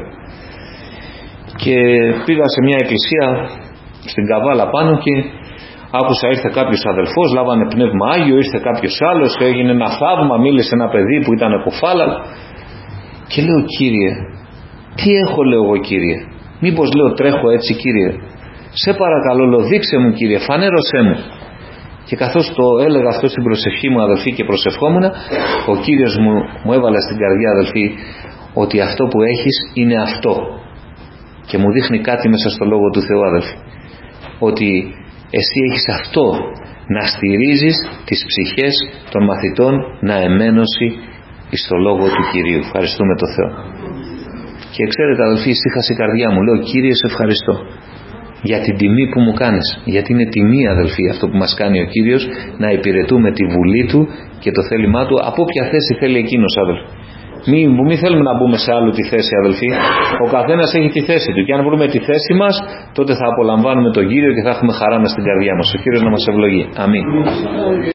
Και πήγα σε μια εκκλησία στην Καβάλα πάνω και άκουσα, ήρθε κάποιος αδελφός, λάβανε πνεύμα Άγιο, ήρθε κάποιος άλλος, έγινε ένα θαύμα, μίλησε ένα παιδί που ήταν κοφάλα. Και λέω, Κύριε, τι έχω, λέω εγώ, Κύριε, μήπως λέω τρέχω έτσι, Κύριε, σε παρακαλώ, λέω, δείξε μου, Κύριε, φανέρωσέ μου. Και καθώς το έλεγα αυτό στην προσευχή μου, αδελφοί, και προσευχόμουν, ο Κύριος μου έβαλε στην καρδιά, αδελφοί, ότι αυτό που έχεις είναι αυτό. Και μου δείχνει κάτι μέσα στο Λόγο του Θεού, αδελφοί, ότι εσύ έχεις αυτό, να στηρίζεις τις ψυχές των μαθητών να εμένωση στο Λόγο του Κυρίου. Ευχαριστούμε τον Θεό. Και ξέρετε, αδελφοί, στίχασε η καρδιά μου, λέω, Κύριε, σε ευχαριστώ για την τιμή που μου κάνεις, γιατί είναι τιμή, αδελφοί, αυτό που μας κάνει ο Κύριος, να υπηρετούμε τη βουλή Του και το θέλημά Του, από όποια θέση θέλει Εκείνος, αδελφοί. Μην θέλουμε να μπούμε σε άλλο τη θέση, αδελφοί. Ο καθένας έχει τη θέση του. Και αν βρούμε τη θέση μας, τότε θα απολαμβάνουμε τον Κύριο και θα έχουμε χαρά μες στην καρδιά μας. Ο Κύριος να μας ευλογεί. Αμήν.